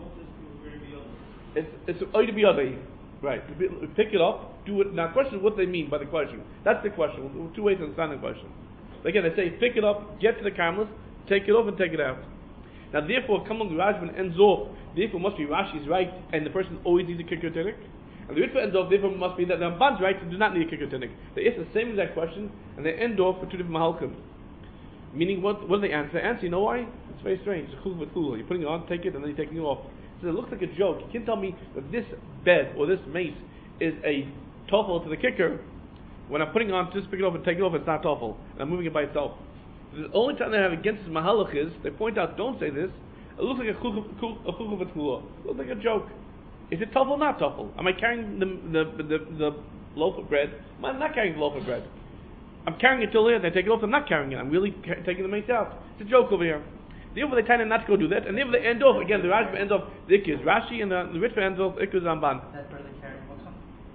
It's it's oy to be other, right? Pick it up, do it. Now, question is what they mean by the question. That's the question. Two ways to understand the question. Again, they say pick it up, get to the Karmelis, take it off, and take it out. Now, therefore, come along the Rashban ends off. Therefore, must be Rashi's right, and the person always needs a kicker tinnik. And the Ritva ends off. Therefore, must be that the Ramban's right and do not need a kicker tinnik. They ask the same exact question, and they end off with two different mahalkim. Meaning, what what do they answer? They answer, you know why? It's very strange. It's chul v'chul. You're putting it on, take it, and then you're taking it off. So it looks like a joke. You can't tell me that this bed or this mace is a toffel to the kicker. When I'm putting it on, just pick it off and take it off, it's not toffel. And I'm moving it by itself. The only time they have against this mahalach is, they point out, don't say this. It looks like a chul v'chul. It looks like a joke. Is it toffel or not toffel? Am I carrying the the, the, the loaf of bread? I'm not carrying the loaf of bread. I'm carrying it till here, they take it off, I'm not carrying it. I'm really ca- taking the mace out. It's a joke over here. Therefore, they tell them not to go do that, and therefore they end off, again, the Rashba ends off the Ikkiz Rashi, and the, the Ritva ends off Ikkiz Ramban. That's where they carry Muksa.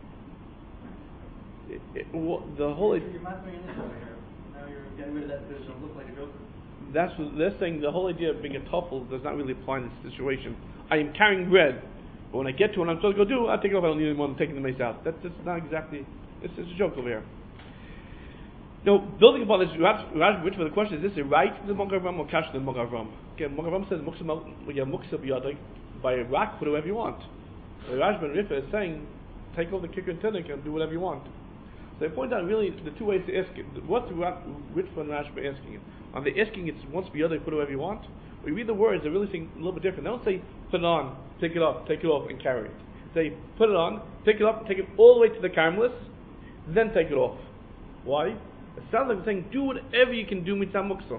It, it, well, the whole... You're mastering this over here. Now you're getting rid of that because it'll look like a joke. That's what they're saying. The whole idea of being a toffel does not really apply in this situation. I am carrying bread, but when I get to what I'm supposed to go do, I'll take it off, I don't need anymore, I'm taking the mace out. That's just not exactly... It's, it's a joke over here. No, building upon this, Rash, which for the question is this a right to the Mogavam or Kash to the Mogavam? Again, Mogavam says Muksa biyadai, by a rock, put whatever you want. The Rash ben Rifa is saying, take off the kicker and tinnik and do whatever you want. So they point out really the two ways to ask it. What's Ritva and Rash ben asking it? Are they asking it once biyadai, put whatever you want? We read the words, they're really saying a little bit different. They don't say put it on, take it off, take it off, and carry it. They put it on, take it up, take it all the way to the Karmelis, then take it off. Why? It sounds like saying, do whatever you can do mitzvah muksa.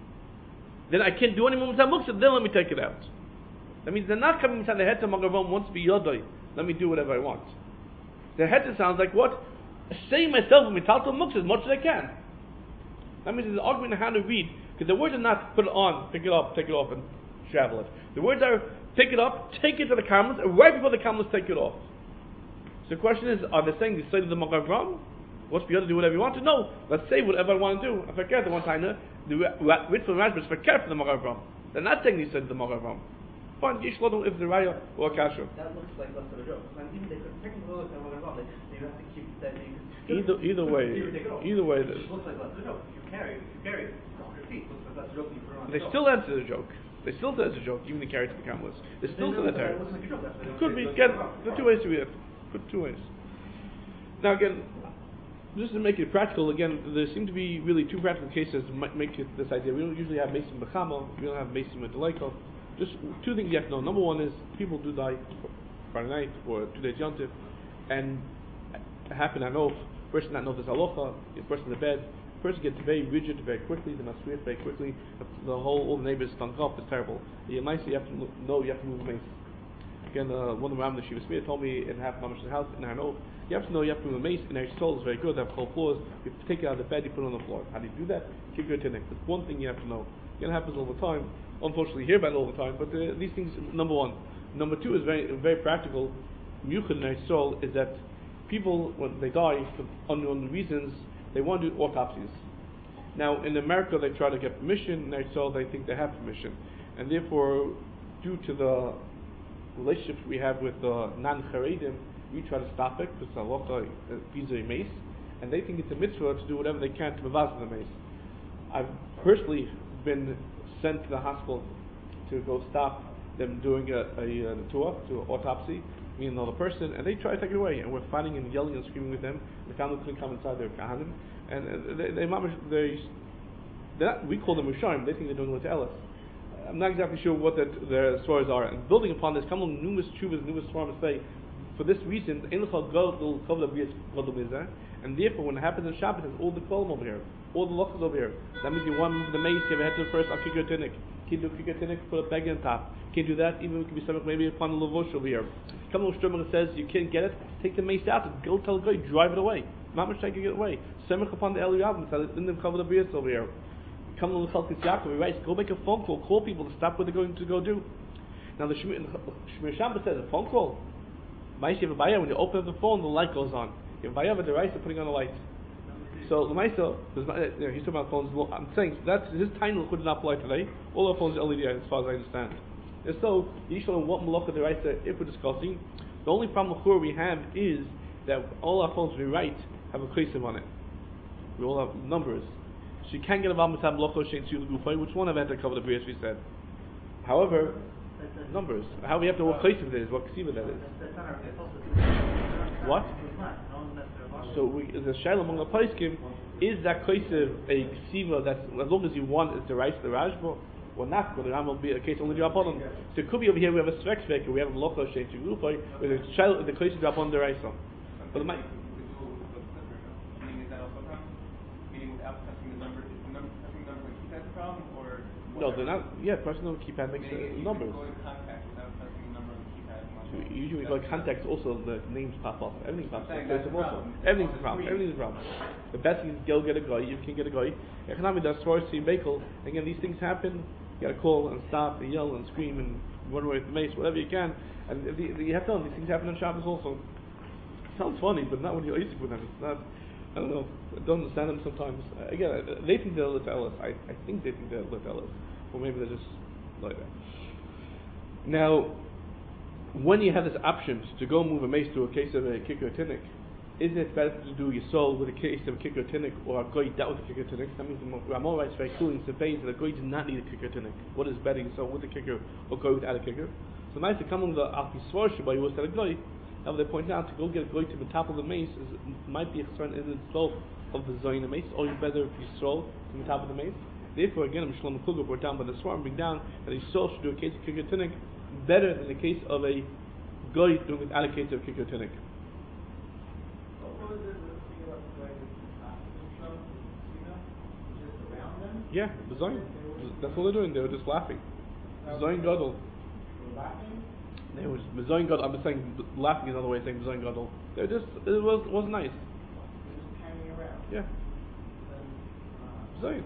Then I can't do any more mitzvah muksa, then let me take it out. That means they're not coming inside the head to Magavam wants to be yodai. Let me do whatever I want. The head sounds like what? Say myself with mitzvah muksa as much as I can. That means there's an argument on how to read, because the words are not put it on, pick it up, take it off, and travel it. The words are pick it up, take it to the Karmelis, and right before the Karmelis, take it off. So the question is, are they saying the side of the Magavam? What's the other do whatever you want to? No, let's say whatever I want to do. If I care the one time, the Ritva and Rashba is for care for the Mogavam. They're not saying they said the Mogavam. Fine, Yish Lodom if the Raya or Kasha. That looks like less of a joke. I mean, they could technically look at Mogavam. They have to keep that. Either either way, either way, it looks like less of a joke. If you carry, if you carry one hundred feet, it looks like less of a joke. You put it on. They still answer the joke. They still say it's a joke, even the carry to the Karmelis. They still say that. It could be. Again, there are two ways to read it. Good two ways. Now again. Just to make it practical, again, there seem to be really two practical cases to make it this idea. We don't usually have Mason Bechama, we don't have Mason with Delaiko. Just two things you have to know. Number one is people do die Friday night or two days Yontif, and it happened, I know, person that knows this halacha, the person in the bed, the person gets very rigid very quickly, they must sweat very quickly, the whole, all the neighbors stunk up, it's terrible. You might say you have to know you have to move the mace. Again, uh, one of the Ram, the Shiva Smith, told me in half Mamash's house in Harnov, you have to know you have to move a mace, and our soul is very good, they have cold floors, you take it out of the bed, you put it on the floor. How do you do that? Keep your tinnik. That's one thing you have to know. Again, it happens all the time. Unfortunately, you hear about it all the time, but uh, these things, number one. Number two is very very practical. Miyuchad in our soul is that people, when they die, for unknown reasons, they want to do autopsies. Now, in America, they try to get permission, and so they think they have permission. And therefore, due to the relationships we have with the non-Haredim, we try to stop it, because halacha is a mace, and they think it's a mitzvah to do whatever they can to mevaz the mace. I've personally been sent to the hospital to go stop them doing a, a, a tour, to an autopsy, me and another person, and they try to take it away, and we're fighting and yelling and screaming with them. The family couldn't come inside their kahanim, and uh, they, they, they, they not, we call them Rishonim, they think they're doing L'Te'eles. I'm not exactly sure what that, their stories are, and building upon this, come along numerous chuvas, numerous forms say, for this reason, and therefore when it happens in Shabbos, there's all the kolim over here, all the lochas over here. That means you want to move the mace, you have a head to the first akikar tinik. Can't do akikar tinik, put a bag on top. Can't do that, even if it can be something maybe upon the lavush over here. Come along Sturman says you can't get it, take the mace out, go tell the guy, drive it away. Not much time to get it away. Semach upon the Eliyavim, so let them cover the beers over here. Come along Chalkis Yaakov, right? Go make a phone call, call people to stop what they're going to go do. Now the Shmir Shabbos says a phone call. Ma'aseh V'Baya, when you open up the phone, the light goes on. You have V'Aya V'Deraisa putting on the light. So the Ma'aseh, you know, he's talking about phones. I'm saying that's his title could not apply today. All our phones are L E D, as far as I understand. And so you show what Malacha Deraisa if we're discussing. The only problem we have is that all our phones we write have a kresim on it. We all have numbers. So you can't get a Valmatam Malacha Shein Tzul Gufay, which one of had to cover the previous we said. However, numbers. How we have to what kresim that is, what ksiva that is. What? So we, the shaila among the paiskim is that kresim a ksiva that's as long as you want is the rice the rajba or not, but the Ram will be a case only drop on. So it could be over here we have a svek svek, we have a Malacha Shein Tzul Gufay, with a shaila the kresim drop on the rice. But it might. No, they're not. Yeah, person on the keypad makes uh, numbers. So usually, like context, also the names pop up. Everything pops up. Also. Everything's a problem. Everything's a problem. The best thing is go get a guy. You can get a guy. Economic does for see Bakel. Again, these things happen. You gotta call and stop and yell and scream and run away with the mace, whatever you can. And the, the, you have to know these things happen on Shabbos also. It sounds funny, but not when you're eating with them. It's not. I don't know. I don't understand them sometimes. Uh, again, they think they're L'Te'eles. I, I think they think they're L'Te'eles. Or maybe they're just like that. Now, when you have this option to go move a mace to a case of a kicker tinnik, is it better to do your soul with a case of a kicker tinnik or a goy that with a kicker tinnik? That means the Ramah writes very clearly in Sebeis that a goy does not need a kicker tinnik. What is better, your soul with a kicker or goy without a kicker? So nice to come on the Alpi Svarsha by you was that a goy. Now they point out to go get a goy to the top of the mace is, might be a concern in itself of the Zoyin mace, or it's better if you stroll to the top of the mace. Therefore, again, I'm Shlomo Kluger brought down by the Swarm, bring down that a soul should do a case of kicker tinnik better than the case of a goy doing without a case of kicker tinnik. Yeah, the Zoyin. That's what they're doing. They were just laughing. Zoyin Gadol. They were just Zoyin Gadol. I'm just saying laughing is another way of saying Zoyin Gadol. They were just it was it was nice. Yeah. Zoyin.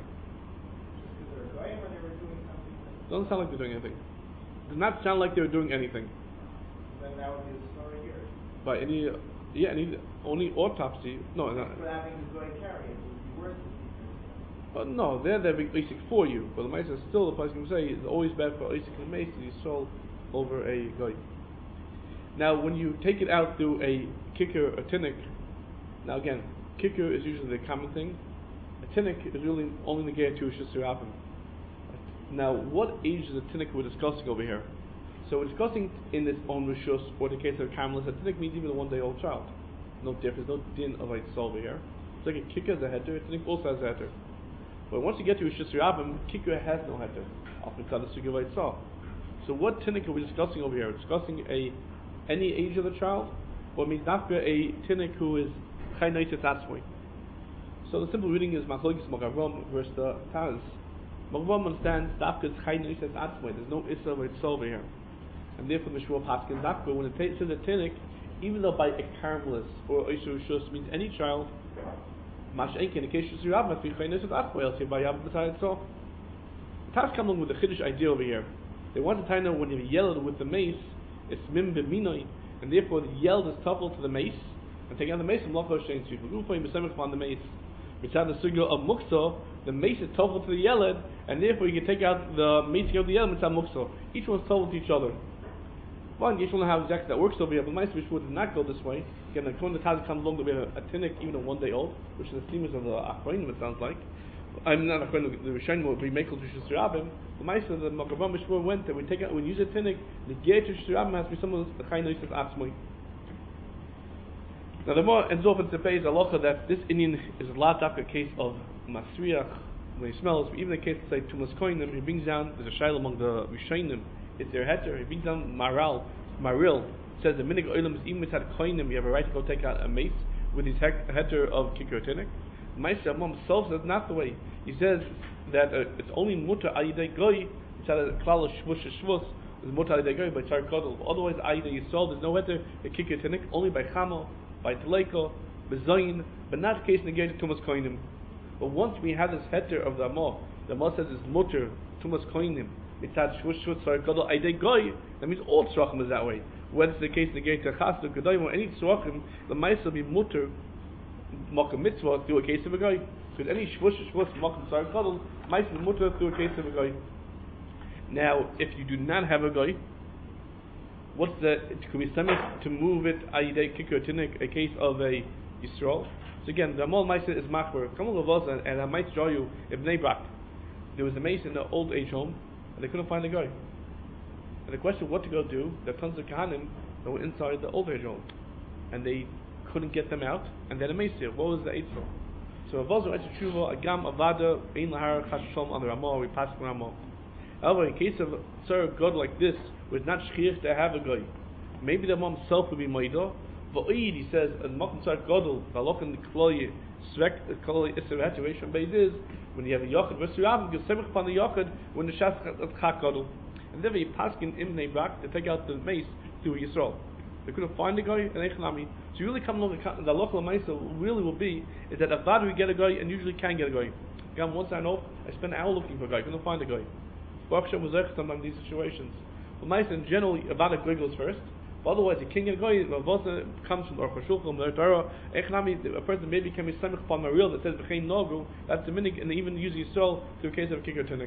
Doesn't sound like they're doing anything. It does not sound like they were doing anything. Then that would be the story here. By any, yeah, any only autopsy. No, not. For having the goy carry it would be worse. But no, they're there basic for you. But the mace is still the person can say it's always bad for Isaac and mace to be sold over a guy. Now, when you take it out through a kicker, a tinnik. Now again, kicker is usually the common thing. A tinnik is really only the gear to Shusirabim. Now, what age is the tinnik we're discussing over here? So we're discussing in this own rishus, or the case of Carmelist, a tinnik means even a one-day-old child. No difference, no din of a soul over here. It's like a kicker has a header, a tinnik also has a header. But once you get to Rishus Rabim, kicker has no header. Often called a sugi of saw. So what tinnik are we discussing over here? We're discussing a any age of the child, or means not for a tinnik who is chay noises atzmoi. So the simple reading is Machlokes Magavom versus the Taz. Magavom understands Dafka is chay noises atzmoi. There's no issa of a soul over here. And therefore the Shmuel Paskin Dafka, when it says a tinnik, even though by a Carmelist or Isur Rishus means any child, Mash Enki, in the case of Shirab, must be Chaynes of Atzmoi, else by Yab B'Tayat Sof. The Taz come along with the Chiddush idea over here. They want to tell you when you yell with the mace, it's Mim B'Minoi, and therefore the yell is toppled to the mace, and take out the mace and Locho Shein Tzul Gufay, B'Semech upon the mace. Mitzad the sugya of muksa, the mace is tovel to the yeled, and therefore you can take out the mace of the yeled mitzad muksa. Each one's tovel to each other. One, each one will have exactly that works over here, but my Mishmur does not go this way. Again, when the Taz comes along, there'll be a, a tinnik, even a one day old, which is the themes of the Achronim, it sounds like. I'm not Achronim, the Rishonim will be Mekel to Shusirabim. The Maisa, the Makavam Mishmur went that we take out, when we use a tinnik, the Geir to Shusirabim has to be some of the Chayin Yisrael Atzmoi. Now the more ends off into the page, halacha that this Indian is a lot of a case of Masriach, when he smells, but even in the case of say Tumas Koinim, he brings down, there's a Shaila among the Rishonim, it's their heter. He brings down Maral, Maril, says the minig oilam is even without koinim, you have a right to go take out a mace with his heter of kikrotinik. Ma'aser Mom himself says not the way. He says that uh, it's only mutter ayidei goy, it's had a klal of shvush shvus, is mutter ayidei goy by tzar kodol. Otherwise ayidei yisrael, there's no heter a kikrotinik, only by chamo, by teleiko, bezoyin, but not the case negated tumas koinim. But once we have this heter of the Amor, the Amor says it's mutter tumas koinim. It's had shvush shvus tzar kodol ayidei goy. That means all tzrachim is that way. Whether it's the case negate to chas or gedolim or any tzrachim, the ma'aser will be mutter makam mitzvah through a case of a guy. Because any shvush shvus makam tzar kodol, ma'aser mutter through a case of a guy. Now, if you do not have a guy, what's the? It could be something to move it ayidei kikar tinik, a case of a yisrael. So again, the Amal ma'aser is machmer. Come on, and, and I might draw you Ibnei Brak. There was a mace in the old age home, and they couldn't find a guy. And the question, what to go do? There are tons of kahanim that were inside the old age home, and they couldn't get them out. And then a meisir. What was the eitzah? So Avazor Eitz Tshuva Agam Avada Ein Lahar Chashom on the Ramah. We pass the Ramah. However, in case of Sir God like this, was not shchir to have a guy. Maybe the mom himself would be maida. But he says, and Makom Sar Godel Valokan Kloye Svek Kloye Isser Situation Beis is when you have a Yochid versus Rav, you semich upon the Yochid when the Shas Chak Godel. And then we pass in Ibnei Brak to take out the mace through Yisrael. They couldn't find a guy in Eichlami. So you really come along, the local Maisa really will be, is that Avad we get a guy and usually can get a guy. Again, once I know, I spend an hour looking for a guy, I couldn't find a guy. Baruch Shem was sometimes in these situations. But Maisa in general, Avad goes first. But otherwise, the king and guy, Vavosa comes from Aruch HaShulchan, the Torah, Eichlami, a person maybe can be semich upon a real that says B'chein Nogu, that's the minig, and even use Yisrael through a case of Kikkar Tinnik.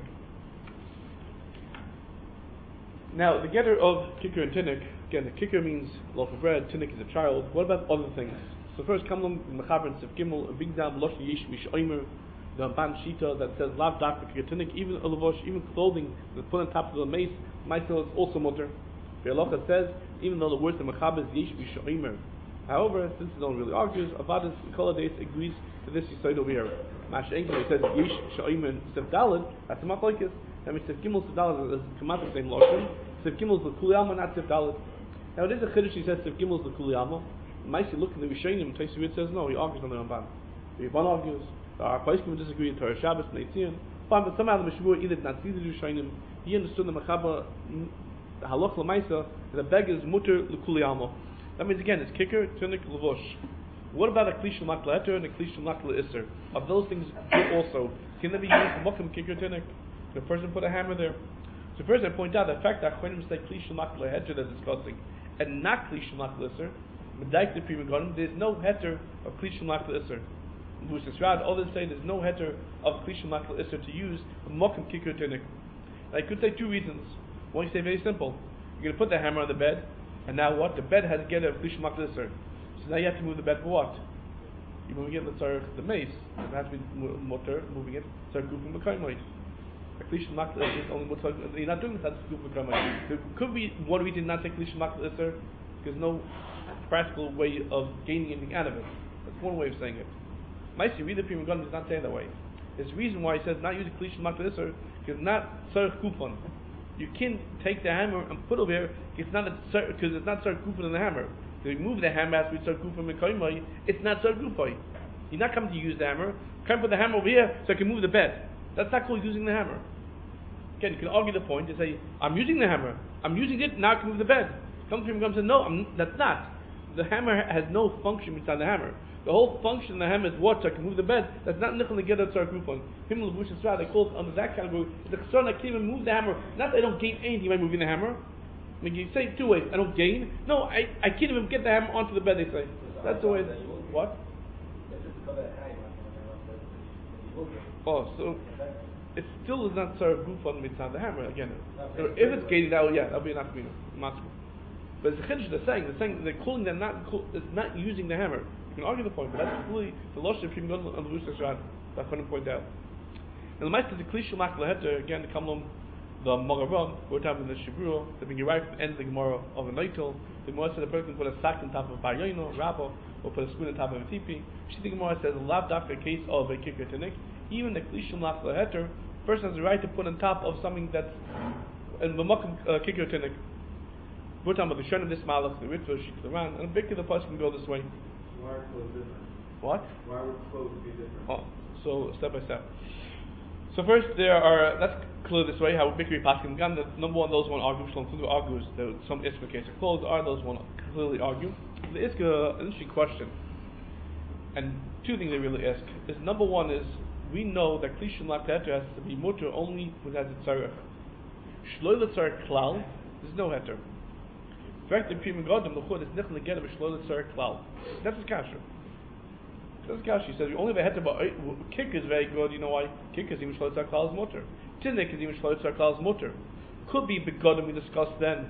Now, the getter of kicker and tinnik, again, the kicker means loaf of bread, tinnik is a child. What about other things? So first, come along in Mechaber and Sif Gimel, a big down Losh Yish Mish Oimer, the Ban Shita that says Lav Dak for kicker tinnik, even Olavosh, even clothing that's put on top of the mace, Maisel is also mutter. The Halacha says, even though the word in Mechaber is Yish Mish Oimer. However, since no one really argues, Avadis Kolades agrees to this Yisrael over here. Mash Enkel says Yish Shoimer and Sif Dalad, that's a Machlaikis. That means Sif Gimel Sif Dalad is the same Lashon. Sif Gimel is the Kuli Alma, not Sif Dalad. Now it is a Chiddush, he says Sif Gimel is the Kuli Alma. Maisi look in the Rishonim, Taisuvit says no, he argues on the Ramban. The Yibban argues, the Arpaiskim would disagree, Torah Shabbos, Neitzion. Fine, but somehow the Meshvur either did not see the Rishonim, he understood the Mechaber, the Halach L'maisa, the beg is Mutter L'Kuli Alma. That means again, it's Kicker, Tinnik, Levosh. What about a Klish L'Makla Eter and a Klish L'Makla Isser? Of those things also, can they be used for Mokum Kicker Tinnik? The person put a hammer there. So first I point out the fact that Achronim say Klish L'Makla Heter they're discussing, and not Klish L'Makla Isser, Medaik the Prima Gonim, there's no heter of Klish L'Makla Isser. Lush Yisrad, others say there's no heter of Klish L'Makla Isser to use a Mokum Kicker Tinnik. I could say two reasons. One, you say very simple. You're going to put the hammer on the bed, and now what? The bed has to get a Klish L'Makla Isser. So now you have to move the bed for what? You're moving it, the tzarech, the mace, it has to be motor, moving it, tzarech gufim b'kaimoid. A Klish L'Makla Isser is only motor, you're not doing this, that's gufim b'kaimoid. There could be one reason not to take Klish L'Makla Isser, because no practical way of gaining anything out of it. That's one way of saying it. Maisi, read the Prima Gonim does not say it that way. There's a reason why he says not use a Klish L'Makla Isser, because not tzarech gufim. You can take the hammer and put it over here, it's not because it's not tzarech gufim in the hammer. To remove the hammer as we start gufim and kaimai, it's not tzarech gufim. You're not coming to use the hammer. Come put the hammer over here so I can move the bed. That's not called using the hammer. Again, you can argue the point and say, I'm using the hammer. I'm using it, now I can move the bed. Come to him and say, no, I'm, that's not. The hammer has no function inside the hammer. The whole function of the hammer is what? So I can move the bed. That's not nichel to get a tzarech gufim. Himmel Bush and Sra, they call it under that category. It's a concern I can't even move the hammer. Not that I don't gain anything by moving the hammer. I mean, you say it two ways. I don't gain. No, I, I can't even get the hammer onto the bed, they say. That's the way. What? Oh, so it still is not served goof on mitzvah the hammer again. Okay. If it's gated out, yeah, that'll be an afkamina, matzah. But it's the chiddush they're saying. They're saying they're calling them not it's not using the hammer. You can argue the point, but that's completely the losh of Prim Gadol and the Rus Hashanah that I couldn't point out. And the Meister the Kli Shulach Leheter again the Kamlum the Moravan we're talking in the Shibur the being right from the end of the Gemara of a Noitel. The Gemara said the person put a sack on top of a Baryono, Rabbo, or put a spoon on top of a tipi. She the Gemara says a lav dafka case of a kicker tenik. Even the Kli Shulach Leheter, person has the right to put on top of something that's in the Mokum kicker tenik. We're talking about the Shen of this Malach, the Ritva, Shik Ran, and a big of the person can go this way. Why are clothes different? What? Why would clothes be different? Oh, so step by step. So first, there are. Let's clear this way. How Bikri Paskin Gan. The number one, those one argue. Shalom Kudu argues that some Iska case of clothes are those one clearly argue. The Iska, an interesting question, and two things they really ask is number one is we know that Kli Shulach Leheter has to be mutter only when it has a tzarech. Shloi l'tzarech klal, there's no heter. In fact, the Prim Gadol the Chud is nichel again of a shloi l'tzarech klal. That's his kasher. That's Kashi says we only have a heter, but kick is very good. You know why? Kick is even shloi l'tzarech klal is mutter. Tinnik is even shloi l'tzarech klal is mutter. Could be begodim we discussed then.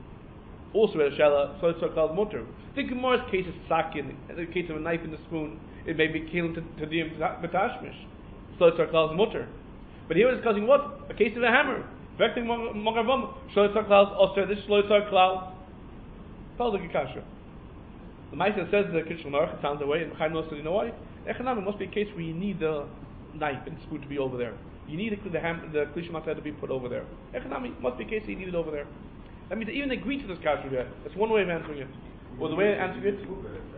Also, a shella shloi l'tzarech klal is mutter. Think of Gemara's case is sakin, in the case of a knife and a spoon, it may be killing to to the betashmish. Shloi l'tzarech klal is mutter. But here we're discussing what? A case of a hammer. Vecting Mogavam, Shloi l'tzarech klal is osir. This shloi l'tzarech klal. Follow the Kasha. The Maisa says the Kishon Aruch, it sounds that way, and Chaim says, you know why? Echanam, it must be a case where you need the knife and spoon to be over there. You need the, the, ham, the Kli Shulach to be put over there. Echanam, it must be a case where you need it over there. That means they even agree to this Kasha here. That's one way of answering it. Or the way of answering it,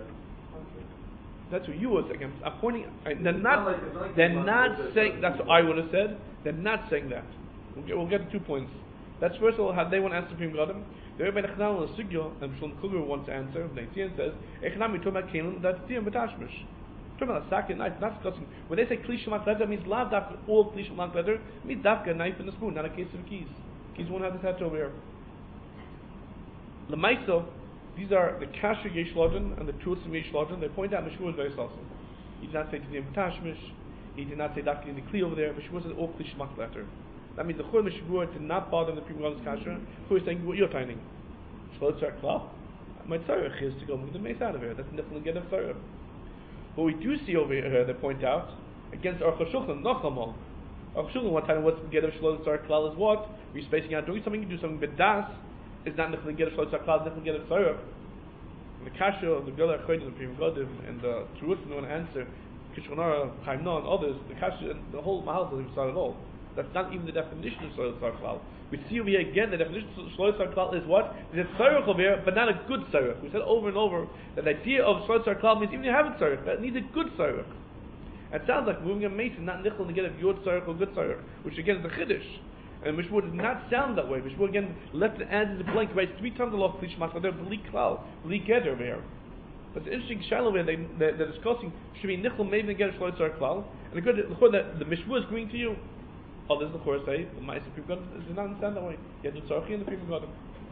that's what you would say. I'm pointing, they're not, they're not saying, that's what I would have said, they're not saying that. We'll get, we'll get to two points. That's first of all how they want to answer Prim Gadol. The Rebbe Nechanal and Sugya, and Shalom Kuger wants to answer. Neitzian says, "Echanam we talk about kelim that's tiyam betashmish." Talking about a sack and knife, not discussing. When they say Kli Shulach Leheter, means lav dafka all Kli Shulach Leheter means dafka a knife and a spoon, not a case of keys. Keys won't have this hat over here. Lamaisa, these are the kasher yesh lodin and the truths of yesh lodin. They point out Mishmur is very saucy. He did not say tiyam betashmish. He did not say dafka in the Kli over there. Mishmur says all Kli Shulach Leheter. That means the Chur Mishmur did not bother the Prim Gadol's kasher. Who is saying what you're timing? Shloi l'tzarech klal. My tzarech is to go move the mace out of here. That's nichel and get a tzarech. What we do see over here, they point out against Aruch HaShulchan Nochamal. Aruch HaShulchan, what time what's get of Shloi l'tzarech klal is what? We're spacing out doing something. You do something, but das is not nichel and get a Shloi l'tzarech klal. Nichel and get a tzarech. And the kasher of the Gila Achodim, the Prim Gadol, and the Teruth, and the one answer Kishon Aruch, Chaim Noah, and others. The kasher, the whole mahal doesn't even start at all. That's not even the definition of Shloi l'tzarech klal. We see over here again the definition of Shloi l'tzarech klal is what? There's a tzarech over here, but not a good tzarech. We said over and over that the idea of Shloi l'tzarech klal means even if you have a tzarech, that needs a good tzarech. It sounds like moving a mason, not nichel to get of your tzarech or good tzarech, which again is the chiddush. And Mishmur did not sound that way. Mishmur again left the end in the blank, right? Three times the law of Kli Shulach Leheter, b'li klal, b'li geder over here. But it's interesting, shallow where they, they, they're discussing should be nichel maybe and get a Shloi l'tzarech klal. And the good, the, the Mishmur is agreeing to you. Others, of course, say the Ma'aseh Prim Gadol does not understand that way. You have the tzarchi and the Prim Gadol.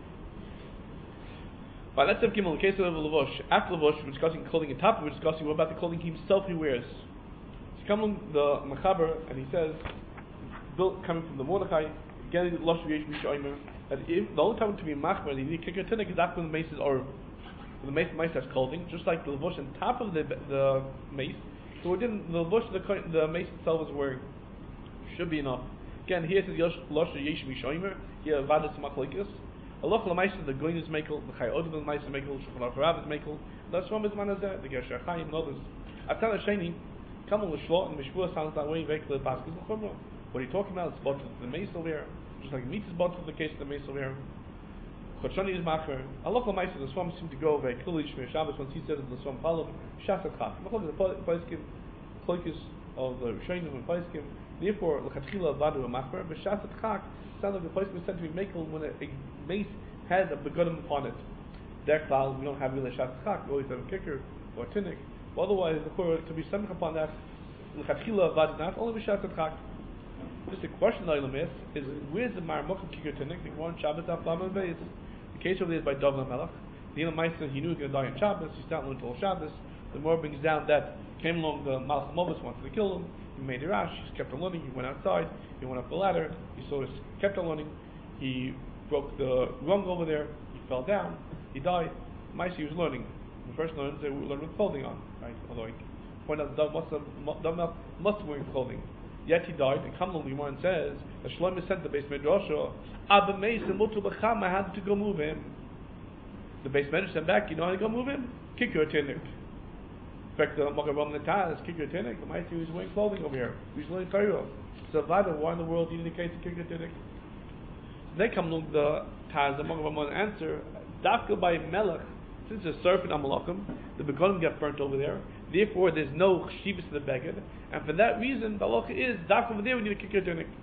But let's have Gimel, the case of Levush. After Levush, we're discussing clothing, and top we're discussing what about the clothing himself he wears. He's coming the Machaber, and he says, built coming from the Mordechai, getting the Losh V'yesh Mishoimer, that if the only time to be Machmer, you need to kick a tinnik is after the mace is or the mace, mace has clothing, just like the Levush on top of the the mace. So we didn't the Levush the the mace itself is wearing. Should be enough. Again, here it says Losh Yesh Mishoimer. Here Vadas Machlekes. Allah L'Maisa the Goin is Mekel. The Chai Odom is Maisa Mekel. Shulchan Aruch Rav is Mekel. The Shom is Manazeh. The Gesher Chaim and others. Atal Hasheni. Come on the Shlot and Mishpur sounds that way. Very clear. Basket L'Chumra. What are you talking about? It's bought to the mace over here. Just like meat is bought to the case of the mace over here. Chotshani is Macher. Allah L'Maisa the Swam seemed to go very clearly. Shmir Shabbos once he says the Swam Palav. Shasat Chaf. Machlok is the Paiskim. Chlokes of the Rishonim and Paiskim. Therefore, l'chatchila vadu a machmer, b'shasat chak sounds like the place was said to be makel when a, a mace has a begonim upon it. That klal we don't have really shasat chak. We always have a kicker or a tinnik. Well, otherwise, the Torah to be something upon that l'chatchila vadu not only b'shasat chak. Just a question that I is is where's the marmukh kicker tinnik? The one Shabbos aflam and beis. The case over there is by Dov Melech. The Yom Ma'aser he knew he was going to die on Shabbos. He's not learning until Shabbos. The Gemara brings down that came along the Malach Movis wanted to kill him. He made a rash. He kept on learning. He went outside. He went up the ladder. He saw. He kept on learning. He broke the rung over there. He fell down. He died. Maisi he was learning. The first learners they learn with clothing on, right? Although he pointed out that must have must, must have wearing clothing. Yet he died. And comes along the Gemara and says that Shlomo sent the base midrasha. Abba Meis and Mutu B'chama had to go move him. The base midrash sent back. You know how to go move him? Kick your tinnik. In fact, the Magavam Natas, kick your tinnik. The Maisi was wearing clothing over here. He was learning Torah. So Vada, why in the world do you need a case to kick your tinnik? They come along the Taz, the Magavam answer. Dafka by Melech. Since there's surfing Amalachim, the Begonim get burnt over there. Therefore, there's no chshivas to the beged, and for that reason, the halacha is dafka over there. We need to kick your tunic.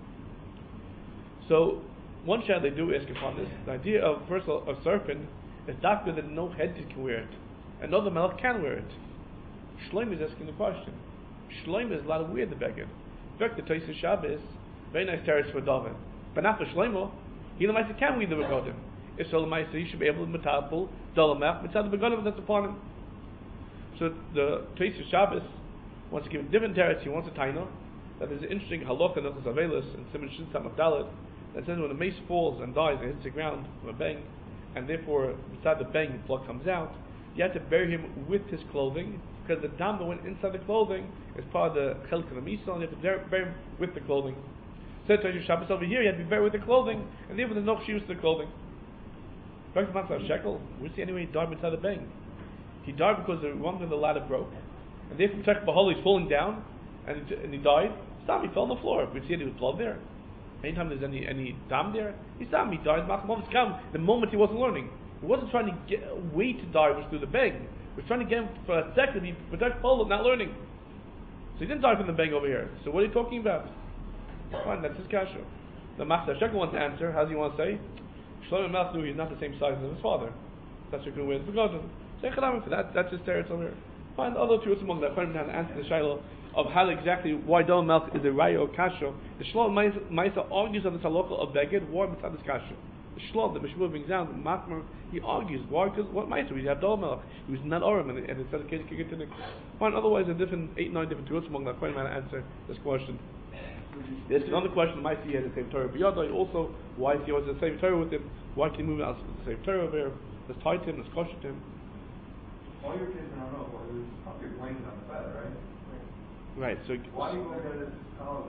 So, one shot they do ask upon this. The idea of first of all, of surfing is dafka that no head can wear it, another melech can wear it. Shloim is asking the question. Shloim is allowed to wear the beged. In fact, the Tosfos Shabbos, very nice teretz for David, but not for Shlomo. He the Maisa can wear the begodim. If so, the Maisa he should be able to metabel dalamach mitzad the begodim that's upon him. So the Tosfos Shabbos wants to give a different teretz. He wants a taina that there's an interesting halakha in Hilchos Avelos and Siman Shin Samach Dalet that says when a mace falls and dies and hits the ground from a bang, and therefore beside the bang blood comes out, you have to bury him with his clothing because the dam that went inside the clothing is part of the chelk of the misa, and you have to bury him with the clothing. So Tosfos Shabbos over here, you have to be buried with the clothing, and therefore there's no chshivus to the clothing. Back to Matzah Shekel, we see anyway he died inside the bang. He died because the rung of the ladder broke, and therefore Tzach B'Hol he's falling down, and, and he died. Stop, he fell on the floor. We see any blood there. Anytime there's any any dam there, he stopped. He died. The moment he wasn't learning, he wasn't trying to get wait to die, which through the bang. He was trying to get him for a second. He protect Paul not learning, so he didn't die from the bang over here. So what are you talking about? Fine, that's his kasha. The Matzah Shekel wants to answer. How does he want to say? Shlomo Melech knew he's not the same size as his father. That's what we're going to say. That that's his teretz over here. Find other two among that. Find him to answer the shiloh of how exactly why Dal Melch is a raya or kasha. The Shlomo Maisa argues on the halacha of beged. Why mitzad this kasha? The Shlomo, the Mishmur brings down the Matmer. He argues why because what Maisa we have Dal Melch. He was not Orim and and instead of case kick it to Nick. Find otherwise a different eight nine different tools among that. Find him to answer this question. There's another question. Might he had the same Torah b'yadai. Also, why is he always the same Torah with him? Why can he move out with the same Torah over here? Let's tie to him. Let's kosher to him. All your kids don't know. Well, there's probably a blanket on the bed, right? Right. So why do you go to this college?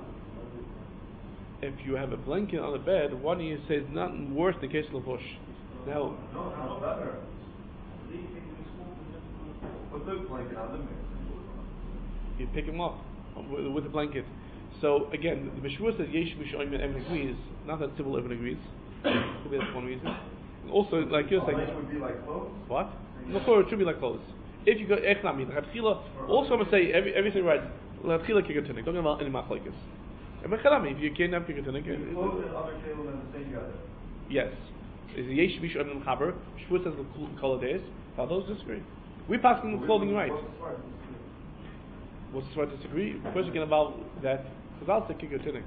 If you have a blanket on the bed, why do you say it's nothing worse than case of Lavush? Now, no, no, better. Put the blanket on the mix. You pick him up with, with the blanket. So again, the Mishmur says Yesh Mishoim and Evan agrees. Not that Sybil Evan agrees. Maybe that's one reason. Also, like you're saying, it would be like clothes. What? No, it should be like clothes. If you go Echnami, the Chatchila. Also, I'm gonna say every, everything right. Chatchila Kikatinik. Don't get about any machlokes. And Mechalami, if you can't have Kikatinik, clothes and other table and the same together. Yes. Is the Yesh Mishoim and Chaber? Shvur says the color days. How those disagree? We pass them the clothing right. What's the smart disagree? First, you can about that. Chazal said Kikatinik.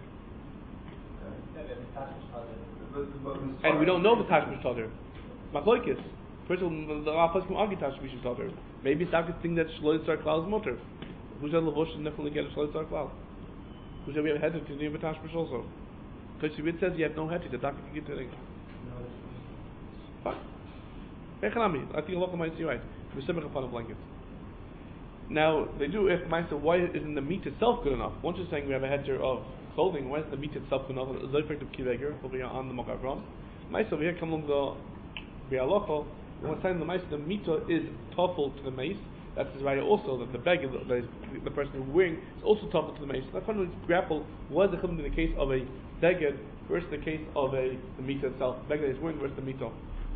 And we don't know the Tashmish Tadr. Machlokes. First of all, the Rafas can argue Tashmish Tadr. Maybe it's not the thing that Shlois Tzar Klal is motor. Who's had Lavush and definitely get a Shlois Tzar Klal? Who's had we have a head to name a Tashmish also? Because it says you have no head to the doctor can get to it. Fine. I think Allah might see right. We're similar upon a blanket. Now, they do ask myself, why isn't the meat itself good enough? Once you're saying we have a header of clothing, why is the meat itself good enough? The effect of Kiveger, over here on the Makavram. Myself, here come along the Bialocho, and one time the mice, the meter is toughl to the mace. That's his right also, that the bag, the, the person who's wearing, is also toughl to the mace. That's why we grapple, what is the in the case of a beged versus the case of a the meter itself. The beged is wearing versus the meter.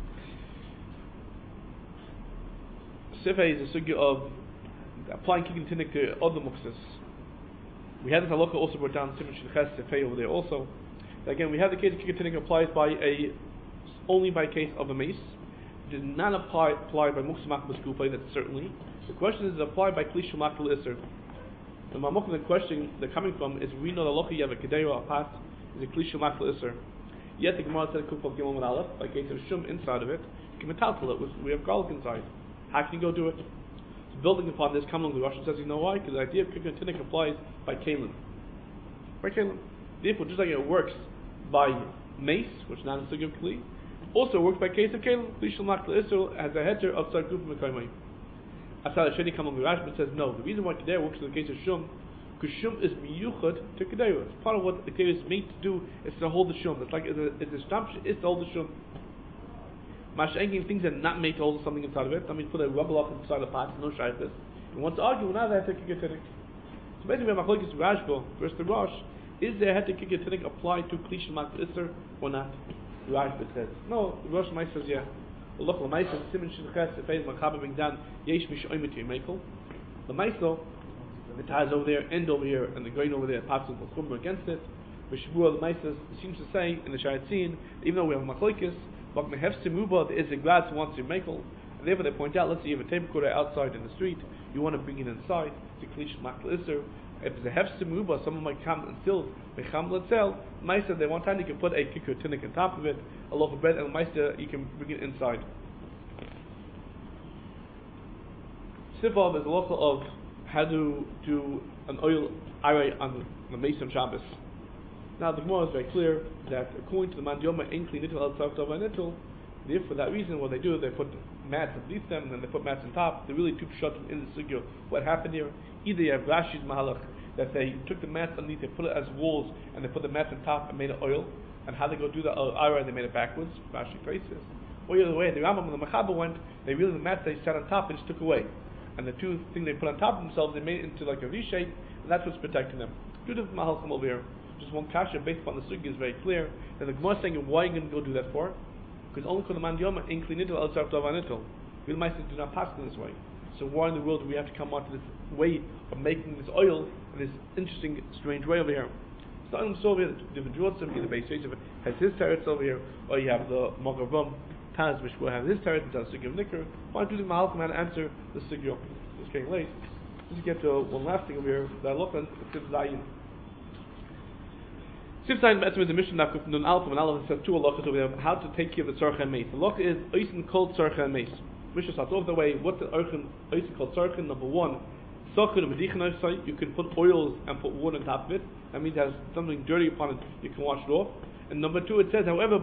Sifei is a sugya of applying kicking tinnik to other mukses. We had this halacha also brought down Simon Shilches Sifei over there also. Again, we have the case of kicking tinnik applies by a only by case of a mace. It is not apply, applied by mukse makbus kufa. That's certainly. The question is, is it applied by kli shumakul iser? The mamuk the question they're coming from is we know the halacha you have a kedera a pat is a kli shumakul iser. Yet the Gemara said kufa gimel and aleph by case of shum inside of it. You can metaltal it with we have garlic inside. How can you go do it? So building upon this, Kamal the Russian says, you know why? Because the idea of Kikun Tinnik applies by Kalim. By Kalim. Therefore, just like it works by mace, which is not a Sugim Kli, also works by case of Kalim. Kli Shalmak Israel has a heter of Sarkuf Mekaimai. Asal Sheni Kamal the Rashba says, no. The reason why Kedera works in the case of Shum, because Shum is miyuchad to Kedera. It's part of what the Kedera is made to do, is to hold the Shum. It's like, it's a, it's a stamp, it's to hold the Shum. Masha'engin things that are not made to hold something inside of it. That means put a rubber lock inside the pot, no shaykhis. And want to argue, now they have to kick a tinnik. So basically, Machlokes Rashba versus the Rosh, is there had to kick a tinnik applied to Klish Mat Isser or not? Rashba says. No, the Rosh Mai says, yeah. Look, the Mai says, Simen Shidches, the Fez Makaba Bingdan, Yesh Mish Oimeti Mekel. The Maisel, the ties over there, end over here, and the grain over there, possible Chumra against it. Vishbua, the Maisel seems to say in the Shayatzin, even though we have Machlokes, but Mehefsimuba is a glass who wants to Mekel. And therefore they point out, let's say you have a tape recorder outside in the street, you want to bring it inside to Klish Makal Isser. If it's a Hefsimuba, someone might come and still Mecham Letzel, Maisa, they one time you can put a kicker tinnik on top of it, a loaf of bread, and Maisa, you can bring it inside. Sivav is a local of how to do an oil iray on the Mason Shabbos. Now the Gemara is very clear that according to the Man Yoma Inkli Nittel El Tzavtov and Nittel, therefore for that reason what they do, they put mats underneath them and then they put mats on top. They really took Pshatim in the Sugyo. What happened here? Either you have Rashi's Mahalach, that they took the mats underneath, they put it as walls, and they put the mats on top and made it oil. And how they go do the Ira, they made it backwards. Rashi traces. Or either way, the Rambam and the Mechaba went, they really, the mats they sat on top, they just took away. And the two things they put on top of themselves, they made it into like a V shape, and that's what's protecting them. Two different Mahalchim over here. Just one kasha based upon the sugi is very clear. That the Gemara is saying, why are you going to go do that for? Because only the man yoma inclinito el sartov anito. We the Maaseh do not pass in this way. So why in the world do we have to come onto this way of making this oil in this interesting, strange way over here? So I'm so over here, the different Jerusalem, either base stage of it has his terrace over here, or you have the Mogavam Taz, which will have his terrace and does sugi of Nicker. Why do the Mahalchim and answer the sugi? It's getting late. Let's get to one last thing over here. That look at Zayin. Sif Zayin Betzim is a mission that Nun Alpha and Allah says two halachas over there how to take care of the tzarcha and mace. The halacha is oisin called tzarcha and mace. Mishnah starts off the way. What's the oisin called tzarcha? Number one, you can put oils and put water on top of it. That means it has something dirty upon it. You can wash it off. And number two, it says, however,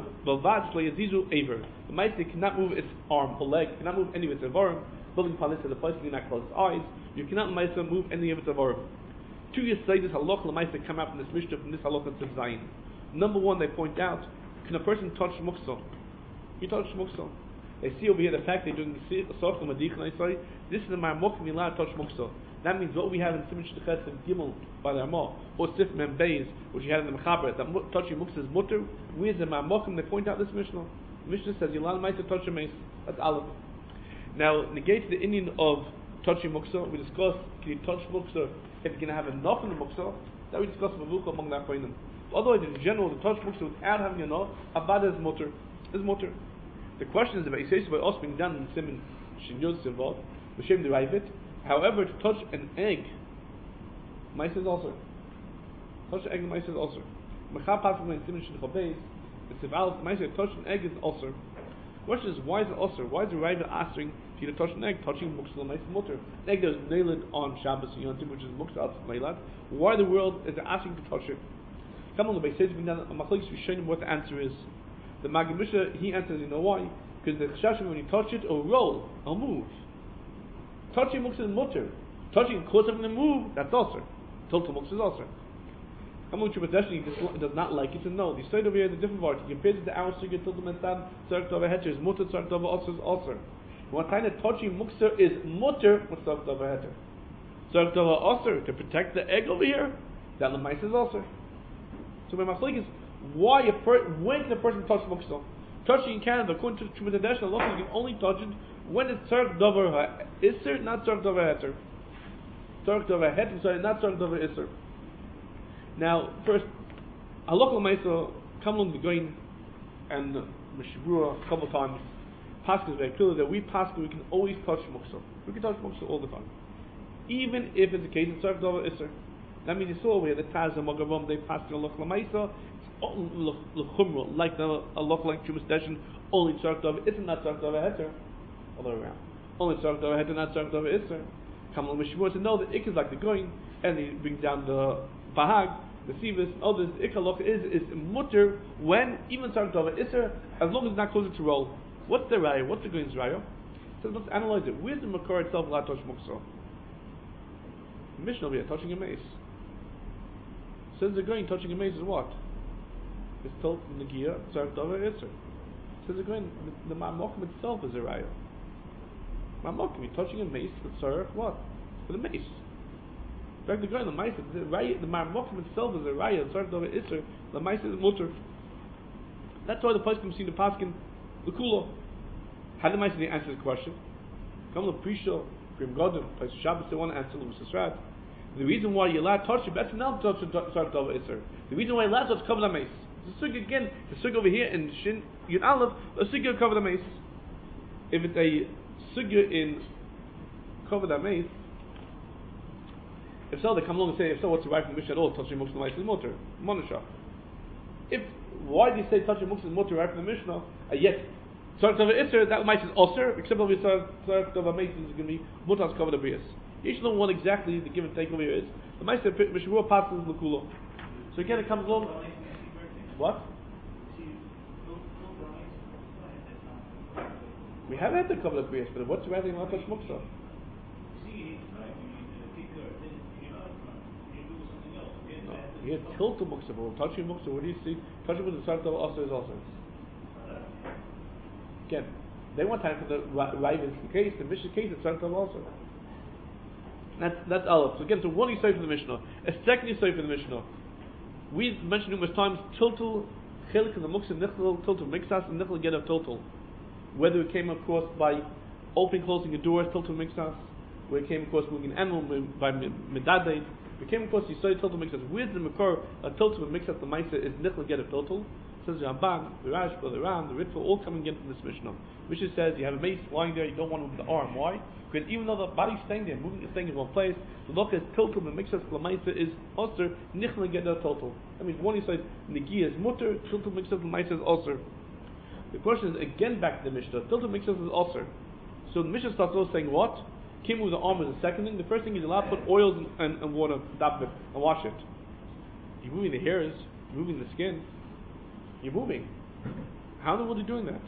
the mice cannot move its arm or leg, cannot move any of its avarim. Building upon this, the place cannot close its eyes. You cannot mice move any of its avarim. Two years later, halach l'maisa come out from this mishnah, from this halach and Zayin. Number one, they point out, can a person touch muksa? You touch muksa. They see over here the fact they're doing the sof and madich, and I say, this is the marmok and allowed to touch muksa. That means what we have in Siman Shidches and Gimel by the Ramah, or Sif Mem Beis, which you had in the Mechaber, that touching muksa is mutter. Where's the marmokim? They point out this mishnah. The mishnah says, you're allowed to touch a mace. That's aleph. Now, negate the Indian of touching muksa. We discussed, can you touch muksa if you're going to have enough in the muksa? That we discussed Mavuka among the Achronim. Otherwise, in general, to touch muksa without having enough, abada is mutter. Is mutter. The question is about Yisrael by us being done in Siman Shinyos involved, B'Shem derive it. However, to touch an egg, mice is also. Touch an egg, mice is also. Mechab possibly in Siman Shinyos Beis, it's if Aleph, mice touch an egg is also. The question is, why is it also? Why is the Raiva asking if you to touch an egg? Touching muksa mice mutter. An egg that is nailed on Shabbos and Yom Tov, which is muksa al meilat. Why in the world is it asking to touch it? Come on, the Beis says we done a machlokes. We show him what the answer is. The Maggid Mishnah, he answers, you know why? Because the chashim, when you touch it, it'll roll, it'll move. Touching muksa is mutter. Touching cause of the move, that's also. Total muksa is also. Come on, Chubatesh, he does not like it. So no, the side over here is a different part. He compares it to our sugi, Tiltum and Sam, Tzarek Tova Heter is mutter, Tzarek Tova also is also. What kind of touching muksa is mutter, what's Tzarek Tova Heter? Tzarek Tova also, to protect the egg over here, that the mice is also. So my machlok is, why a per- when can a person touch muksa? Touching in Canada, according to Chubatesh, you can only touch it when it's Tzarek Tova Isser, not Tzarek Tova Heter. Tzarek Tova Heter, sorry, not Tzarek Tova Isser. Now, first, halakha l'maisa, come along the grain and Meshibura a couple of times. Pascha is very clear that we Pascha we can always touch muksa. We can touch muksa all the time, even if it's the case of tzarek dava iser. That means you saw over here the Taz and Mogavam they Pascha halakha l'maisa. It's l'chumra like the halakha like Chumas Deshin only tzarek dava isser, not tzarek dava heter. All the way around. only tzarech dava heter, not tzarech dava iser. Come on, Mishmur to know that ik is like the going, and he brings down the bahag, the sivis, and others. The ikaloch is is mutter when even tzarech dava iser, as long as it's not closer to roll. What's the raya? What's the goyim's raya? So let's analyze it. Where's the makar itself la touch muksa? Mishnah over here touching a mace. Says the going touching a mace is what? It's told in the Gia, tzarech dava iser. Says the going the, the ma'mokim itself is a raya. Ma'mokim, touching a mace for tzarech what? For the mace. In fact, the going the mace, the raya, the ma'mokim itself is a raya. Tzarech dava iser. The mace is mutter. That's why the poskim see the paskin the kula. How did the mace answer the question? Come to Prisha, Prim Godim, place Shabbos. They want to answer Lewis Esrat. The reason why you're allowed to touch it, that's not touch tzarech dava iser. The reason why you're allowed to touch cover the mace. The sugya again, the sugya over here in Shin Yud Aleph, the sugya cover the mace. If it's a sugya in cover the mace, if so, they come along and say, if so, what's the right from the Mishnah at all? Touching muktzah mace is mutter, monashah. If why do you say touching muktzah is mutter right from the Mishnah? Uh, yes, tzarech dava iser, that mace is osir, except over here tzarech dava mace is going to be mutter to cover the bias. You should know what exactly the give and take over here is. The mace Mishnah passes l'kula. So again, it comes along. What? We have had the couple of prayers, but what's rather not touch muktzah? No, you had tilt to muktzah, but touching muktzah, what do you see? Touching with the tzarech dava also is also. Again, they want time for the Raven's case, the Mishnah case, the tzarech dava also. That's that's Aleph. So again, so one you say for the Mishnah, a second you say for the Mishnah. We've mentioned numerous times tiltul chelik in the muktzah nichel tiltul mixas and nichel get of tiltul. Whether it came across by opening closing a door tiltul mixas, where it came across moving an animal by medadei, we came across you say tiltul mixas. Where's the makor a tiltul mixas the ma'isa is nichel get of tiltul? Says Ramban, the Rashba, the Ram, the Ritva, all coming in from this Mishnah. Mishnah says you have a mace lying there, you don't want to move the arm. Why? Because even though the body's staying there, moving it staying in one place, the look is tiltul, the mixas the ma'isa is osir, nichel get of tiltul. That means one he says negia is mutter, tiltul mixas the ma'isa is osir. The question is again back to the Mishnah. Tiltul mixas is osir. So the Mishnah starts off saying what? Can't move the arm is the second thing. The first thing is allowed to put oils and, and, and water, dab it, and wash it. You're moving the hairs, you're moving the skin. You're moving. How in the world are you doing that?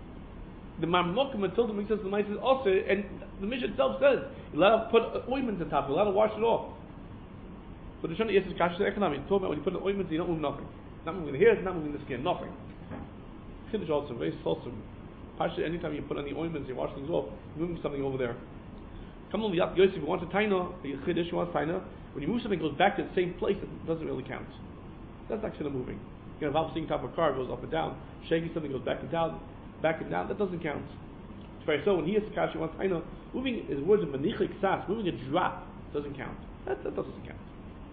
The Marmokim until the mixas the mice is also, and the Mishnah itself says you're allowed to put ointment on top, you're allowed to wash it off. But the Shana is kasha economy. Talking about when you put an ointment, you don't move nothing. Not moving the hairs, not moving the skin, nothing. Chiddush also very wholesome. Pasha, anytime you put any ointments, you wash things off, you're moving something over there. Come on, Yosef, you want a taina, you chiddush, you want a taina. When you move something, it goes back to the same place. It doesn't really count. That's actually moving. You know, if I'm seeing top of a car, it goes up and down. Shaking something goes back and down, back and down. That doesn't count. It's very so when he has kashi wants I know moving is words of manichik sas, moving a drop doesn't count. That that doesn't count.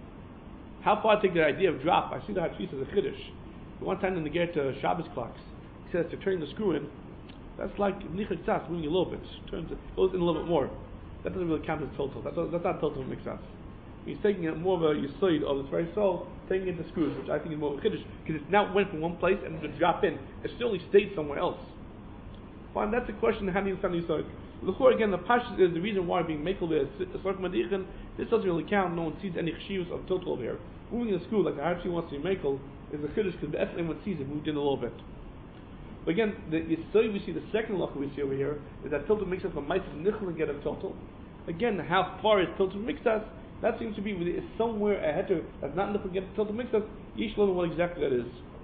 How far I take the idea of drop? I see the Hashis as a chiddush. One time in the Ger to Shabbos clocks, he says to turn the screw in. That's like manichik sas, moving a little bit. Turns it goes in a little bit more. That doesn't really count as total. That's that's not total mixas. He's taking it more of a yisoid of this very soul, taking it to screws, which I think is more of a chiddush, because it now went from one place and to drop in. It still stayed somewhere else. Fine, that's the question. How do you understand yisoid? L'chor again, the pashas is the reason why being makel there. This doesn't really count. No one sees any chshivus of total over here. Moving the screw like the Hachi wants to be makel is a chiddush because the everyone sees it moved in a little bit. But again, the yisoid we see the second lacha we see over here is that total mixas from mitzvah nichel and get a total. Again, how far is total mixas? That seems to be it's somewhere a heter that's not enough to get total mixas. Each level what exactly that is.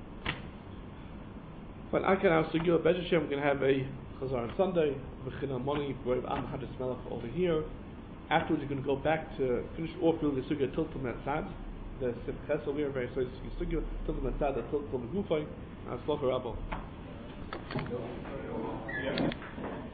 But I can now secure Bez Hashem we're going to have a chazar on Sunday. V'china money for Am Hadis Melech over here. Afterwards, you're going to go back to finish off really the sugya tiltum metzad. The simches over here very so sugya tiltum metzad the tiltum gufay. Aslach Rabbo.